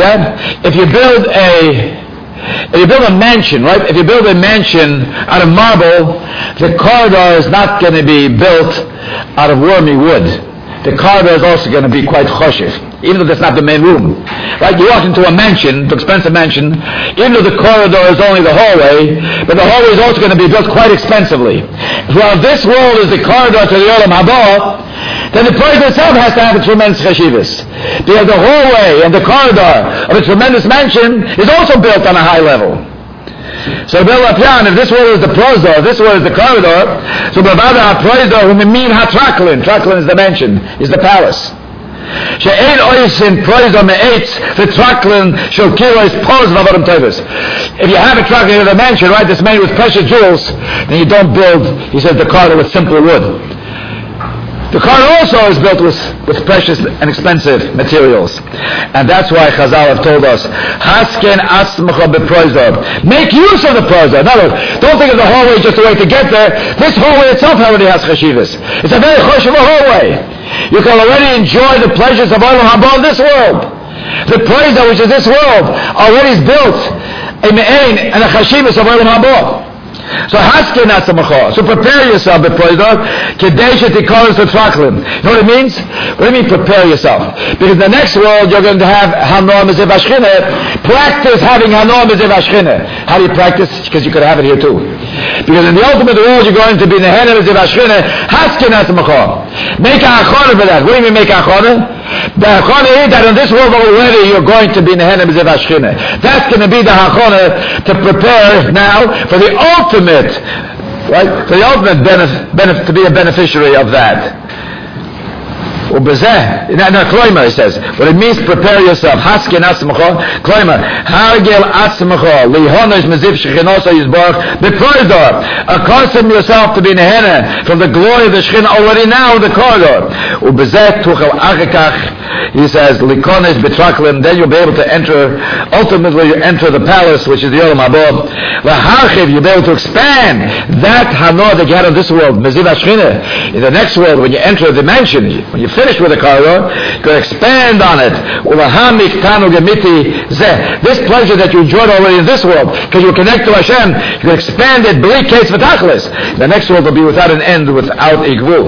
a mansion, right? If you build a mansion out of marble, the corridor is not going to be built out of wormy wood. The corridor is also going to be quite choshev, even though that's not the main room. Right? You walk into a mansion, an expensive mansion, even though the corridor is only the hallway, but the hallway is also going to be built quite expensively. Well, if this world is the corridor to the Olam Haba, then the place itself has to have a tremendous cheshivas. Because the hallway and the corridor of a tremendous mansion is also built on a high level. So if this world is the prosdor, this world is the corridor, so Bavada HaProsdor, whom mean HaTraklin, Traklin is the mansion, is the palace. She'ein oisin prosdor me'etz, the Traklin shel kiro is pos v'avodim tovos. If you have a Traklin in a mansion, right, this made with precious jewels, then you don't build, he says, the corridor with simple wood. The corridor also is built with precious and expensive materials. And that's why Chazal have told us, Hasken asmecha beprosdor. Make use of the prosdor. In other words, don't think of the hallway just a way to get there. This hallway itself already has cheshivas. It's a very choshev hallway. You can already enjoy the pleasures of Olam Haba in this world. The prosdor, which is this world, already is built a me'ain and a cheshivas of Olam Haba. So so prepare yourself before Kadesh Tikoros to Traklin. You know what it means? What do you mean prepare yourself? Because in the next world you're going to have Hanor Meziv Ashchina. Practice having Hanor Meziv Ashchina. How do you practice? Because you could have it here too. Because in the ultimate world you're going to be in the Hanor Meziv Ashchina. Make a Achona for that. What do you mean make a Achona? The Achona is that in this world already you're going to be in the Hanor Meziv Ashchina. That's going to be the Achona to prepare now for the ultimate, right? For the ultimate benefit to be a beneficiary of that. Kloimer, he says, but it means prepare yourself. Hasken atzmecha. Kloimer, hargel atzmecha lihonos meziv shechinosa yizborach beprosdor. Accustom yourself to be nehena from the glory of the Shekhinah already now in the corridor. Ubezeh tuchel achekach. He says likones betraklin. Then you'll be able to enter. Ultimately, you enter the palace, which is the Olam Haba. Laharchiv, you'll be able to expand that hanor that you had in this world, meziv Shekhinah. In the next world, when you enter the mansion, when you finish with the corridor, you can expand on it. This pleasure that you enjoyed already in this world, because you connect to Hashem, you can expand it. The next world will be without an end, without a gvul.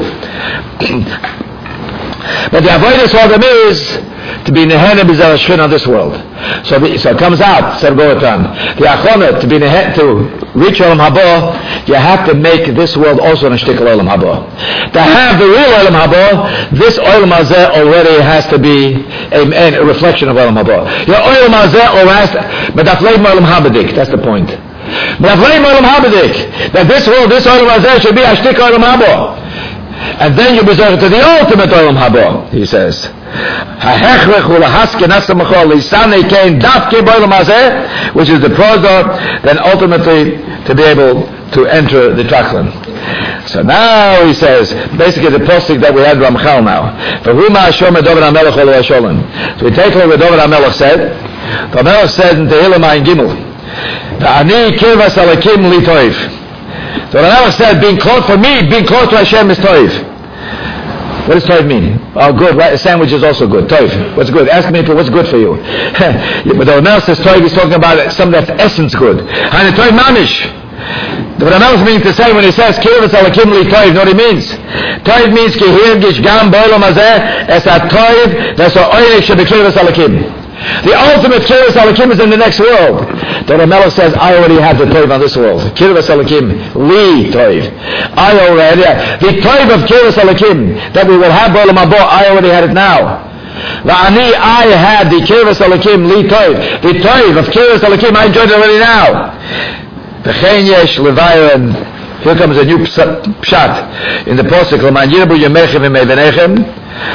But the avoidance of them is to be nehena b'zeh Shekhinah on this world. So it comes out, the achona, to reach Olam Haba, you have to make this world also an shtikal Olam Haba. To have the real Olam Haba, this Olam Hazeh already has to be a reflection of Olam Haba. Your Olam Hazeh always, but that's Olam Habadik, that's the point. But that this world, this Olam Hazeh should be a shtikal Olam Haba. And then you resort to the ultimate Olam Haba, he says. Which is the prosdor, then ultimately to be able to enter the Traklin. So now he says, basically the posting that we had Ramchal now. So we take what David HaMelech said. The HaMelech said in Tehillim Ayin Gimel, Ani kirvas alakim li toiv. So the HaMelech said, being close to Hashem is toiv. What does toiv mean? Oh, good. Right? A sandwich is also good. Toiv. What's good? Ask me what's good for you. But the Ramel says toiv, he's talking about something that's essence good. And the toiv mamish. The Ramel means to say when he says kirvas alakim li toiv, you know what he means? Toiv means ki hirgish gam ba'olam hazeh es a toiv ves ha'oyrek shebekirvas alakim. The ultimate kirvas alakim is in the next world. The Ramel says, I already have the toiv on this world. Kirvas alakim, li toiv. I already have. The toiv of kirvas alakim that we will have b'olam haba, I already had it now. I had the kirvas alakim, li toiv. The toiv of kirvas alakim, I enjoyed it already now. V'chein yesh levaya, and here comes a new pshat in the posuk, l'man yirbu yemechem v'mevenechem.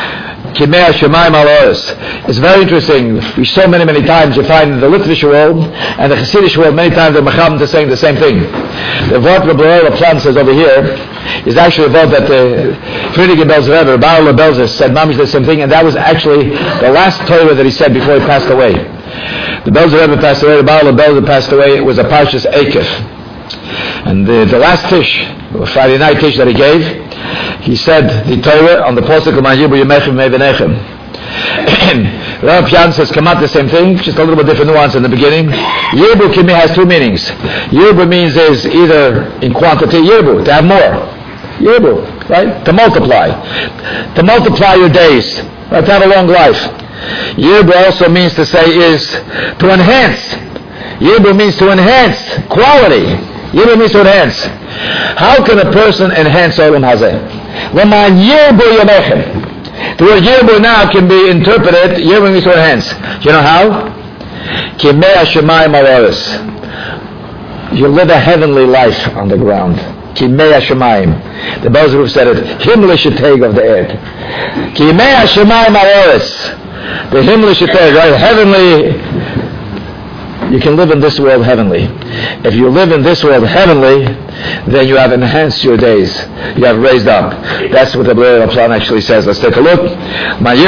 It's very interesting. We so many times you find in the Litvish world and the Hasidic world, many times the Mecham is saying the same thing. The word Rabbi Plan says over here is actually a word that Friedrich Belzer Rebbe, Rabbi Belzer, said mamish the same thing, and that was actually the last Torah that he said before he passed away. The Belzer Rebbe passed away, the Baal Belzer passed away. It was a Parshas Eikef. And the last Tish, Friday night Tish that he gave, he said the Torah on the Pasuk of Yibu Yemechem Mevenechem. Rav Pian says Kamat the same thing, just a little bit different nuance in the beginning. Yirbu Kimi has two meanings. Yirbu means is either in quantity, Yirbu, to have more. Yirbu, right? To multiply your days, right? To have a long life. Yirbu also means to say is to enhance. Yirbu means to enhance quality. Yirbu means to enhance. How can a person enhance Olam Hazeh? L'man Yirbu Yemechem. The word Yirbu now can be interpreted, Yirbu means to enhance. You know how? Kimei Hashemayim Alaris. You live a heavenly life on the ground. Kimei Hashemayim. The Baal Zeruf said it, Himmel Sheteg of the earth. Kimei Hashemayim Alaris. The Himmel Sheteg, right? Heavenly. You can live in this world heavenly. If you live in this world heavenly, then you have enhanced your days. You have raised up. That's what the B'lei Rapsan actually says. Let's take a look. What's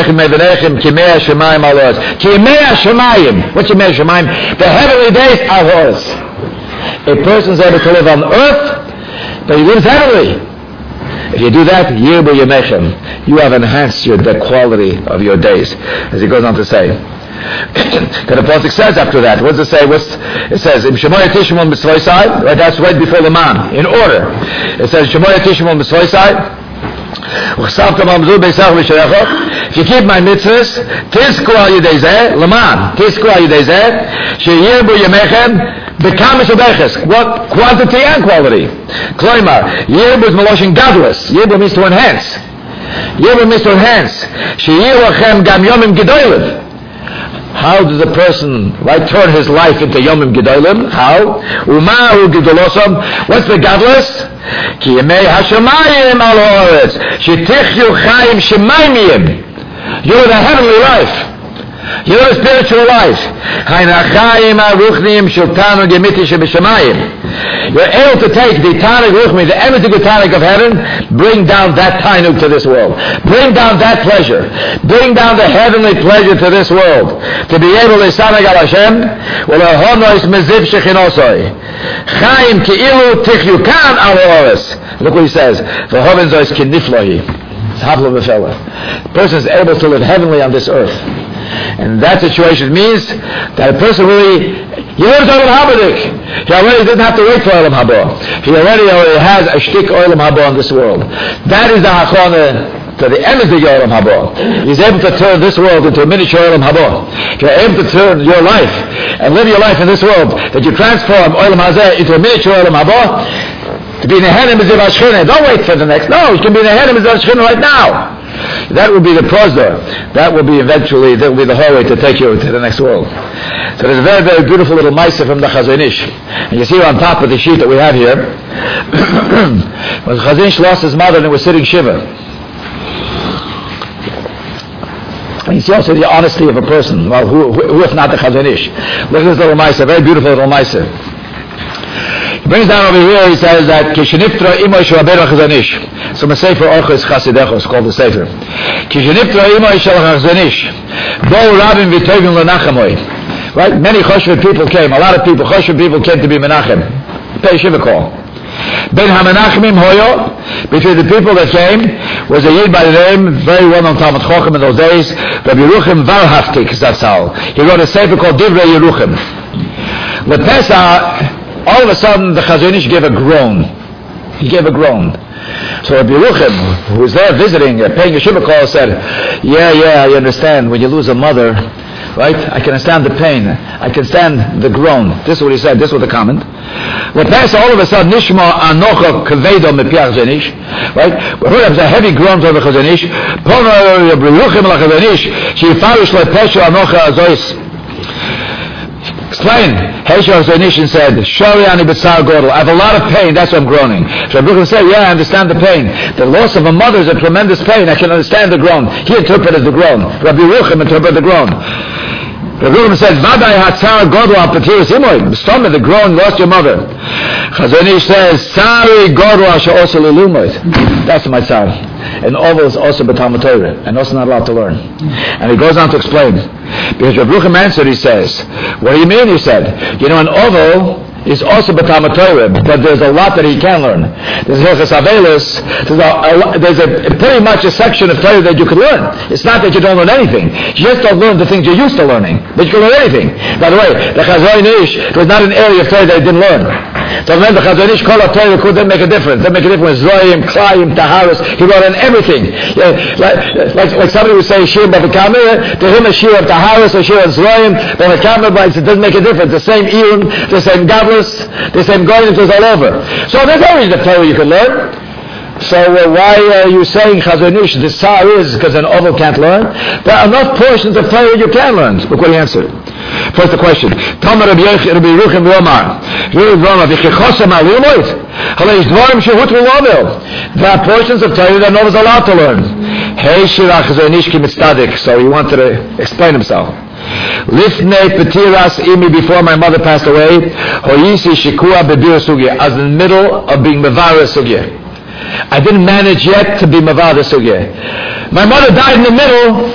Kimei Hashemayim? The heavenly days are hers. A person is able to live on earth, but he lives heavenly. If you do that, Yirbu Yemechem, you have enhanced the quality of your days. As he goes on to say. The Pasuk says after that, what does it say? It says, right, that's right before the man, in order. It says, if you keep my mitzvahs, tizku al yidei zeh, leman, tizku al yidei zeh, sheyirbu yemechem, bekamis ubeches. What? Quantity and quality. Kloimar, yirbu is meloshin gadlus. Yirbu means to enhance. Yirbu means to enhance. Sheyirachem gam yomim gedolim. How does a person turn his life into Yomim Gedolim? How? Umahu Gedolosam. What's the gadlus? Ki yemei hashamayim al haaretz shetichyu chayim shemaymiyim. You live a heavenly life. You live a spiritual life. Hainachayim aruchnim shultanu gemiti shebeshamayim. You're able to take the Tanakh Ruchmi, the emetigu Tanakh of heaven, bring down that Tanakh to this world. Bring down that pleasure. Bring down the heavenly pleasure to this world. To be able to Sanag al Hashem, Ulehonois meziv shechinosoi. Chaim ki'ilu tichyu kan al ha'oretz. Look what he says. V'hoven zois kiniflohi. It's havla v'fela. The person is able to live heavenly on this earth. And that situation means that a person really, he lives Olam Habadik. He already didn't have to wait for Olam Haba. He already has a shtik Olam Haba in this world. That is the hachana to the end of the Olam Haba. He's able to turn this world into a miniature Olam Haba. If you're able to turn your life and live your life in this world, that you transform Olam Hazeh into a miniature Olam Haba, to be in the Henem Miziv Ashchina. Don't wait for the next. No, you can be in the Henem Miziv Ashchina right now. That will be the prosder. That will be the hallway to take you to the next world. So there's a very, very beautiful little Maisa from the Chazon Ish. And you see on top of the sheet that we have here, when Chazon Ish lost his mother and he was sitting Shiva. And you see also the honesty of a person. Well, who if not the Chazon Ish? Look at this little Maisa, very beautiful little Maisa. He brings down over here, he says that Kishiniftra Imo Shel Rabbeinu Chazon Ish. So the Sefer Orchos Chasidechos is called the Sefer. Kishiniftra Imo Shel Chazon Ish. Bo Rabim V'Tovim L'Nachamoy. Right? Many Choshev people came. A lot of people, Choshev people came to be Menachem. Pay Shiva call. Ben HaMenachemim Hoyo. Between the people that came was a Yid by the name, very well-known Talmud Chochem in those days, Rabbi Yeruchim Varhaftik Zatzal. He wrote a Sefer called Divrei Yeruchim. Lepesa. All of a sudden, the Chazon Ish gave a groan. He gave a groan. So Rabbi Yeruchim, who was there visiting, paying a Shiva call, said, yeah, I understand. When you lose a mother, right? I can understand the pain. I can stand the groan. This is what he said. This was the comment. All of a sudden, Nishma Anocha Kavedo Mepi Chazon Ish, right? We heard there was a heavy groan from the Chazon Ish. Pono Rabbi Yeruchim la Chazon Ish, Shifarish Lepeshu Anocha Azois. Explain. Hesha Zanishin said, Shariani B'tzar Godel. I have a lot of pain, that's why I'm groaning. So Rabbi Yeruchim said, yeah, I understand the pain. The loss of a mother is a tremendous pain. I can understand the groan. He interpreted the groan. Rabbi Yeruchim interpreted the groan. Rabbi Yeruchim said, Vadai Hatzar Godel al Patiris Imoy. Stomach, the groan, lost your mother. Chazon Ish says, Sari Godel Asher Osa Lulumoy. That's my son. And Oval is also B'Talmud Torah, and also not allowed to learn. And he goes on to explain. Because Rabbi Yeruchim answered, he says, what do you mean? He said, an Oval is also B'Talmud Torah, but there's a lot that he can learn. There's Hilchos Avelis, there's pretty much a section of Torah that you can learn. It's not that you don't learn anything. You just don't learn the things you're used to learning, but you can learn anything. By the way, the Chazon Ish was not an area of Torah that he didn't learn. So remember, the Chazon Ish called out Torah didn't make a difference. Didn't make a difference. Zoyim, Klayim, Taharis, he wrote on everything. Yeah, like somebody would say, Shir B'Kameh, to him a Shir of Taharis, a Shir of Zoyim, B'Kameh, but it doesn't make a difference. The same Iyun, the same Gavris, the same Goyim, it was all over. So there's always the Torah you can learn. So why are you saying Chazon Ish, the Tsar is because an oval can't learn? There are enough portions of Torah you can learn. Look what he answered. First the question. Tamar Rabbi Yeruchim V'Omar. There are portions of Torah that no one is allowed to learn. So he wanted to explain himself. Lifnei petiras imi, before my mother passed away, hoyisi shikua bedir sugya, as in the middle of being mevara sugya. I didn't manage yet to be mevara sugya. My mother died in the middle,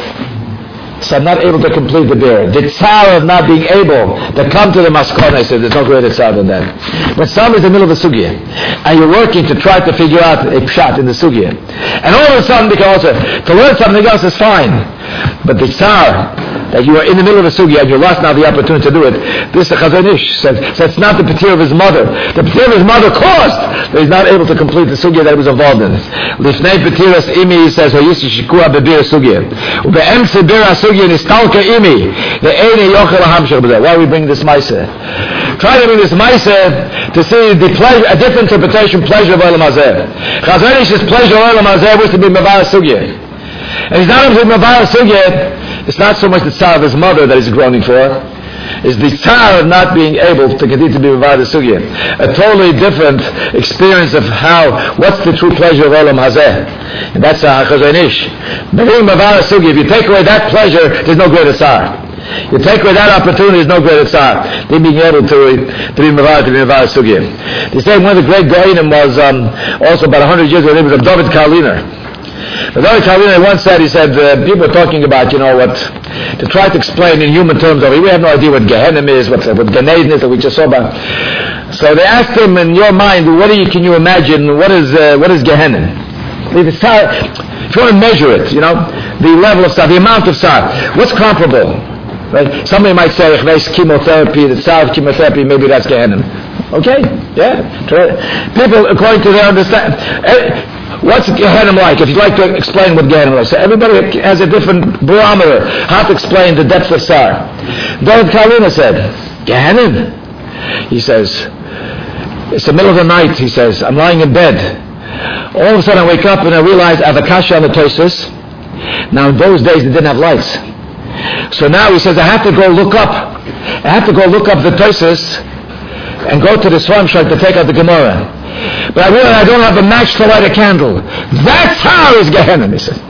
so I'm not able to complete the beer. The tzar of not being able to come to the maskona, I said, there's no greater tzar than that. But some is the middle of the sugya, and you're working to try to figure out a pshat in the sugya. And all of a sudden, because to learn something else is fine. But the tzar, that you are in the middle of a sugya and you lost now the opportunity to do it, this the Chazon Ish said, so it's not the petir of his mother. The petir of his mother caused that he's not able to complete the sugya that he was involved in. Lifnei petiras imi, he says, hoyisi shikua bebir sugya. Ube'emse bira sugya nistalka imi. Le'ene yochel hamshach b'zeh. Why we bring this ma'aseh? Try to bring this ma'aseh to see the pleasure, a different interpretation, pleasure of Olam Hazeh. Chazon Ish's pleasure of Olam Hazeh was to be mevara sugya. And he's not able to be mevara sugya. It's not so much the tzar of his mother that he's groaning for. It's the tzar of not being able to continue to be mevara sugya. A totally different experience of what's the true pleasure of Olam Hazeh. And that's Chazon Ish. Being mevara sugya, if you take away that pleasure, there's no greater tzar. You take away that opportunity, there's no greater tzar than being able to be mevara sugya. They say one of the great goyim was also about 100 years ago, it was David Karliner. But David Karliner once said, he said, people are talking about, to try to explain in human terms, we have no idea what Gehenna is, what Gan Eden is that we just saw about. So they asked him, in your mind, can you imagine, what is Gehenna? If you want to measure it, the level of tzar, the amount of tzar, what's comparable? Right? Somebody might say, chemotherapy, the tzar of chemotherapy, maybe that's Gehenna. Okay? Yeah? People, according to their understanding, what's Gehenna like? If you'd like to explain what Gehenna is like. So everybody has a different barometer how to explain the depth of tzar. David Karliner said, Gehenna? He says, it's the middle of the night, he says, I'm lying in bed. All of a sudden I wake up and I realize I have a kasha on the Tosfos. Now in those days they didn't have lights. So now he says, I have to go look up the Tosfos and go to the Swarm Shach to take out the Gemara. But I realize I don't have a match to light a candle. That's how is Gehenna, he said.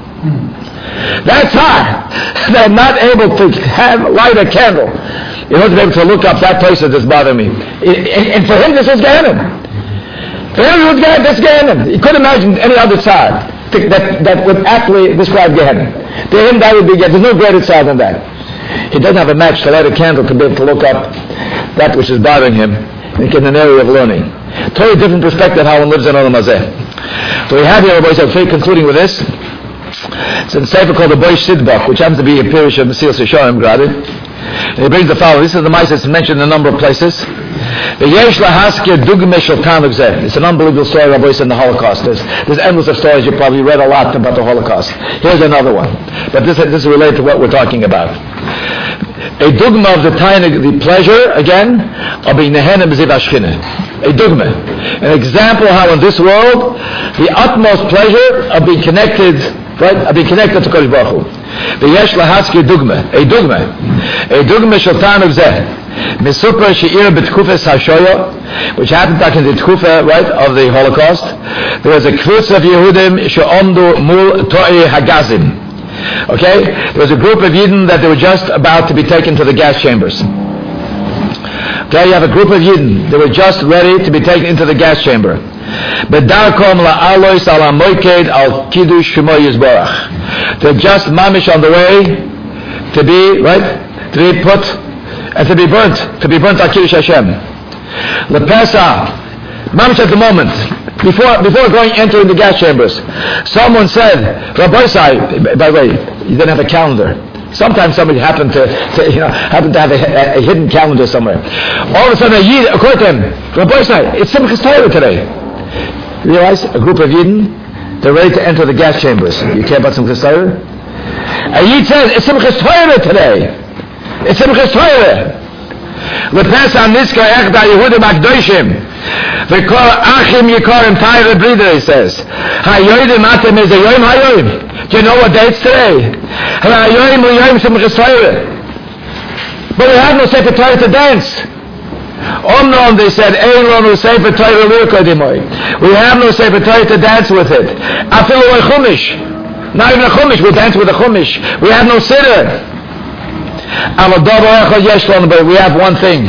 That's how. They're not able to light a candle in order to be able to look up that place that's bothering me. And for him, this is Gehenna. For him, this is Gehenna. He couldn't imagine any other tzar that would aptly describe Gehenna. To him, that would be Gehenna. There's no greater tzar than that. He doesn't have a match to light a candle to be able to look up that which is bothering him in an area of learning. Totally different perspective how one lives in Olam Hazeh. So we have here, boys, I'm concluding with this. It's in a sefer called the Boish Sidbach, which happens to be a parish of Mesilas Yesharim, granted. And he brings the following. This is the mice that's mentioned in a number of places. It's an unbelievable story, Rabbi, in the Holocaust. There's endless of stories. You probably read a lot about the Holocaust. Here's another one. But this is related to what we're talking about. A dogma of the pleasure, again, of being Nehenem B'ziv Ashchina. A dogma. An example how in this world, the utmost pleasure of being connected, right, of being connected to Kodesh Baruch Hu. V'yesh lahatzki dogma. A dogma shel Tan of Zeh. Mesupra she'ir b'tkufes hashoya, which happened back in the tkufa, right, of the Holocaust. There was a krutz of Yehudim she'omdu mul to'i hagazim. Okay? There was a group of Yidden that they were just about to be taken to the gas chambers. Okay, you have a group of Yidden. They were just ready to be taken into the gas chamber. Bedarkom la'alois ala moiked al kiddush shemo yizborach. They're just mamish on the way to be, right, to be put and to be burnt al kiddush Hashem. Lepesa, Mamish at the moment, before entering the gas chambers, someone said, Rabbi Sai, by the way, you didn't have a calendar. Sometimes somebody happened to have a hidden calendar somewhere. All of a sudden, a Yid, according to him, Rabbi Sai, it's Simchas Torah today. Realize, a group of Yidden, they're ready to enter the gas chambers. You care about Simchas Torah? A Yid says, it's Simchas Torah today. It's Simchas Torah. Lepesa Niska Echda Yehudim Akdoshim. V'kol Achim Yikorim Tayra Brida, he says. Hayodim Atem is a Yom Hayoim. Do you know what day it's today? Hayoim Uyoim Simchas Torah. But we have no Sefer Torah to dance. Omnom, they said, Ein Lonu Sefer Torah Lirkodimoy. We have no Sefer Torah to dance with it. Afilu a Chumash. Not even a Chumash, we'll dance with a Chumash. We have no Siddur. But we have one thing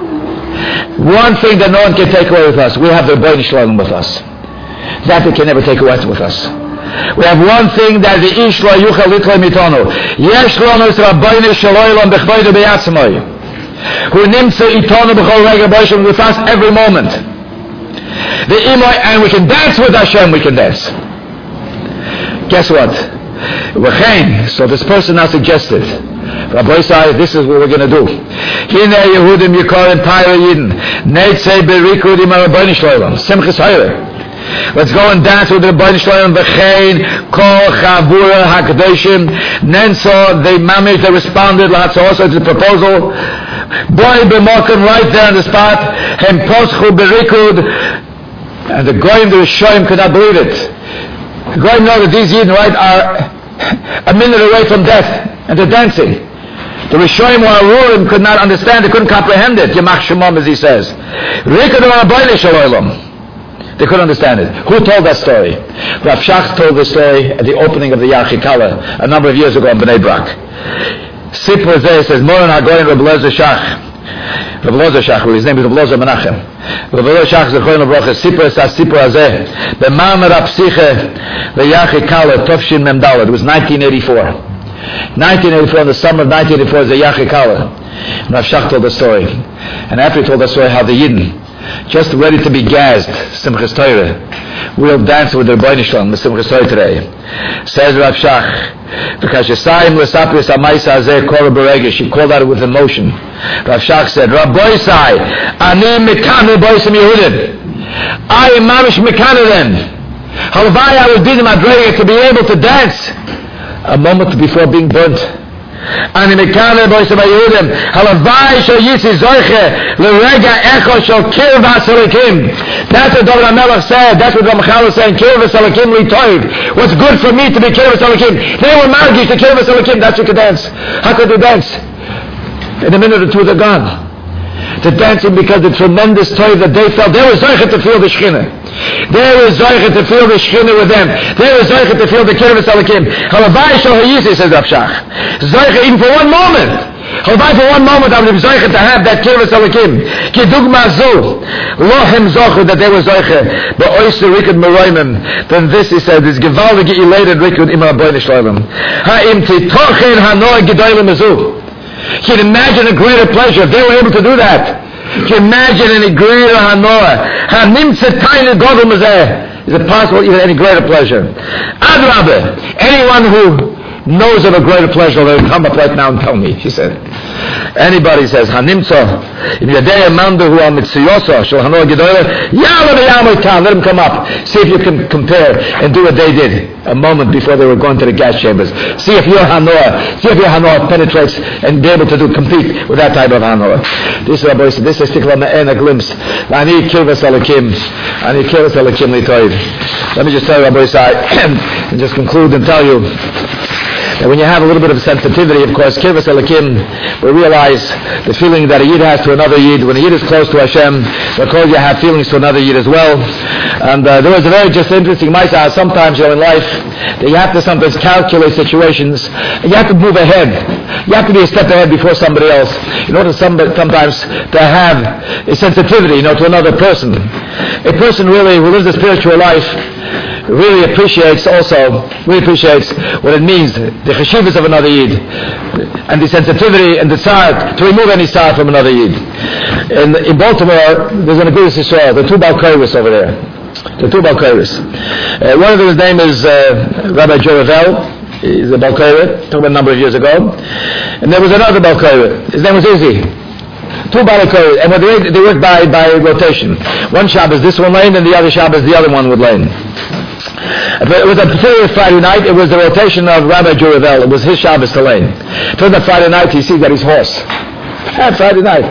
that no one can take away with us. We have the Rebbeinu Shalom with us. That they can never take away with us. We have one thing that the Ish Lo Yuchal Litlei Mitonu. Yesh Lonu Es Rabbeinu Shalom Bechvoidu Beyatzmoi. Who nimtza itonu b'chol rega b'Hashem, with us every moment. The Imoy, and we can dance with Hashem. We can dance. Guess what? So this person now suggested, Rabbi Isai, this is what we're going to do. Hine Yehudim Yikorim Tayra Yidin. Neitzei Berikud Ima Rabbeinu Shalom. Simchas Torah. Let's go and dance with Rabbeinu Shalom. V'chein Kol Chavura HaKadoshim. Nenso, they responded also to the proposal. Boy B'mokim, right there on the spot. Hem Poschu Berikud. And the Goyim, the Rishoyim, could not believe it. The Goyim know that these Yidden, right, are a minute away from death, and they're dancing. The Rishoyim or Arurim could not understand, they couldn't comprehend it. Yamach Shemom, as he says. They couldn't understand it. Who told that story? Rav Shach told the story at the opening of the Yachikala a number of years ago in Bnei Brak. Sipur Zeh says, Moran HaGoyin Reb Lezer Shach. Reb Lezer Shach, his name is Reb Lezer Menachem. Reb Lezer Shach is the Choyin Lebrocha. Sipur says, Sipur Azeh. B'mam Rapsiche V'Yachikala Tovshin Memdalad. It was 1984. 1984, in the summer of 1984, is the Yachikala. Rav Shach told the story. And after he told the story, how the Yidden, just ready to be gazzed, Simchas Torah, we'll dance with the Rebbeinu Shalom, the Simchas Torah today. Says Rav Shach, because Yesayim L'Sapris HaMaisa Azeh Kora Beregesh, she called out with emotion. Rav Shach said, Rabbi Yisai, Ani Mekanu Boisim Yehudim. I am Mamish Mekanu them. Halavai, I would be the Madrega to be able to dance a moment before being burnt. Ani Mekanu Boisim Yehudim. Halavai shall Yisi Zoiche L'Rega Echo shall Kirvas Elikim. That's what David HaMelech said. That's what Ramchal was saying. Kirvas Elikim L'Toiv. What's good for me to be Kirvas Elikim? They were margish to Kirvas Elikim. That's what you could dance. How could you dance? In a minute or two they're gone. They're dancing because the tremendous toiv that they felt. They were Zoiche to feel the Shechina. They were Zoiche to feel the Shechina with them. They were Zoiche to feel the Kirvas Elikim. Halavai shal Hayisi, says Rav Shach. Zoiche even for one moment. Halavai for one moment I would be Zoiche to have that Kirvas Elikim. Ki dugma zu. Lohem zochu that they were Zoiche. But oyster rikud meroimim. Then this, he said, is gewaldige elated rikud ima Rabbeinu Shalom. Ha'im titochen hanoi gedolim azu. Can you imagine a greater pleasure if they were able to do that? Can you imagine any greater hanoah? Is it possible even any greater pleasure? Adrabah, anyone who knows of a greater pleasure, they'll come up right now and tell me, she said. Anybody says, Hanimtza, in Yadei Amandu hu al-Mitziyosa, shal hanoah gedolah, yalla b'yamoy, let them come up. See if you can compare and do what they did a moment before they were going to the gas chambers. See if your hanoah penetrates and be able to compete with that type of hanoah. This is Rabbi said, this is Tikla Me'en, a glimpse. I need Kirvas Elikim L'Toiv. Let me just tell you, Rabbi Isai, and just conclude and tell you that when you have a little bit of sensitivity, of course, Kirvas Elikim, we realize the feeling that a Yid has to another Yid. When a Yid is close to Hashem, of course you have feelings to another Yid as well. And there was a very just interesting Maisa, sometimes in life, that you have to sometimes calculate situations, and you have to move ahead. You have to be a step ahead before somebody else, in order sometimes to have a sensitivity, to another person. A person really who lives a spiritual life really appreciates what it means, the cheshivas of another Yid, and the sensitivity and the tzar, to remove any tzar from another Yid. In Baltimore, there's an Agudas Yisrael, the two Balkairis over there. The two Balkairis. One of them, his name is Rabbi Joe Ravel. He's a Balkairi, talked about a number of years ago. And there was another Balkairi. His name was Izzy. Two Balkairis. And they worked by rotation. One Shabbos this one lane, and the other Shabbos the other one would lane. It was a particular Friday night. It was the rotation of Rabbi Joe Ravel. It was his Shabbos to lane. Turns out Friday night he sees that his horse. Friday night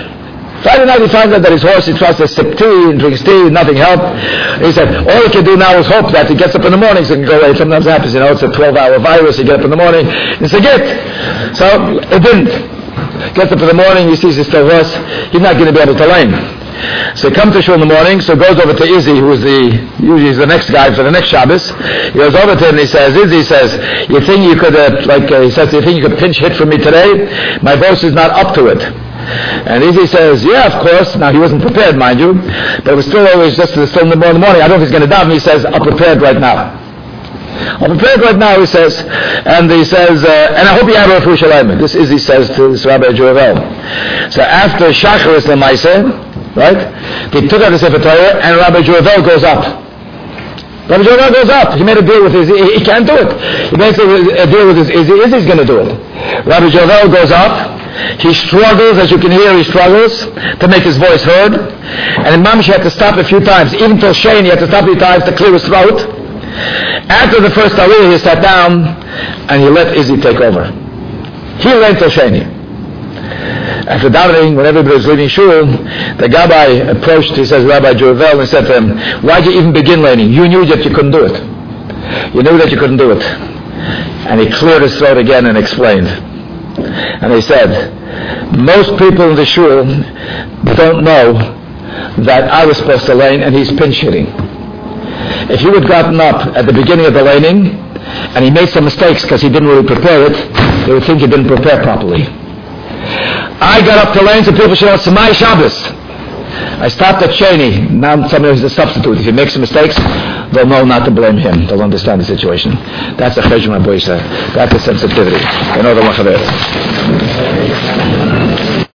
he finds out that his horse, he tries to sip tea and drinks tea, nothing helped. He said, all he can do now is hope that he gets up in the morning so he can go away. Sometimes it happens, it's a 12-hour virus, you get up in the morning, it's a get. So it didn't. Gets up in the morning, he sees his still horse, he's not going to be able to lane. So he comes to shul in the morning, so goes over to Izzy, who is usually is the next guy for the next Shabbos. He goes over to him and he says, Izzy says, you think you could, he says, do you think you could pinch hit for me today? My voice is not up to it. And Izzy says, yeah, of course. Now he wasn't prepared, mind you, but it was still always just still in the morning. I don't know if he's going to daven. He says, I'm prepared right now. I'm prepared right now, he says, and he says, and I hope you have a Refuah Shleima. This Izzy says to this Rabbi Joel. So after Shacharis Lemaiseh, right, they took out the Sefer Torah, and Rabbi Joel goes up. Rabbi Joel goes up. He made a deal with Izzy. He can't do it. He makes a deal with Izzy. Izzy's going to do it. Rabbi Joel goes up. He struggles, as you can hear, he struggles to make his voice heard. And Imam had to stop a few times. Even till Shane, he had to stop a few times to clear his throat. After the first Aliyah, he sat down and he let Izzy take over. He learned till Shani. After davening, when everybody was leaving shul, the Gabbai approached, he says, Rabbi Jovel, and he said to him, why'd you even begin learning? You knew that you couldn't do it. You knew that you couldn't do it. And he cleared his throat again and explained. And he said, most people in the shul don't know that I was supposed to lane and he's pinch hitting. If he had gotten up at the beginning of the laning and he made some mistakes because he didn't really prepare it, they would think he didn't prepare properly. I got up to lane so people should know Samai Shabbos. I stopped at Shani. Now somebody who's a substitute. If he makes some mistakes, they'll know not to blame him. They'll understand the situation. That's a cheshbon boisha. That's a sensitivity. You know the one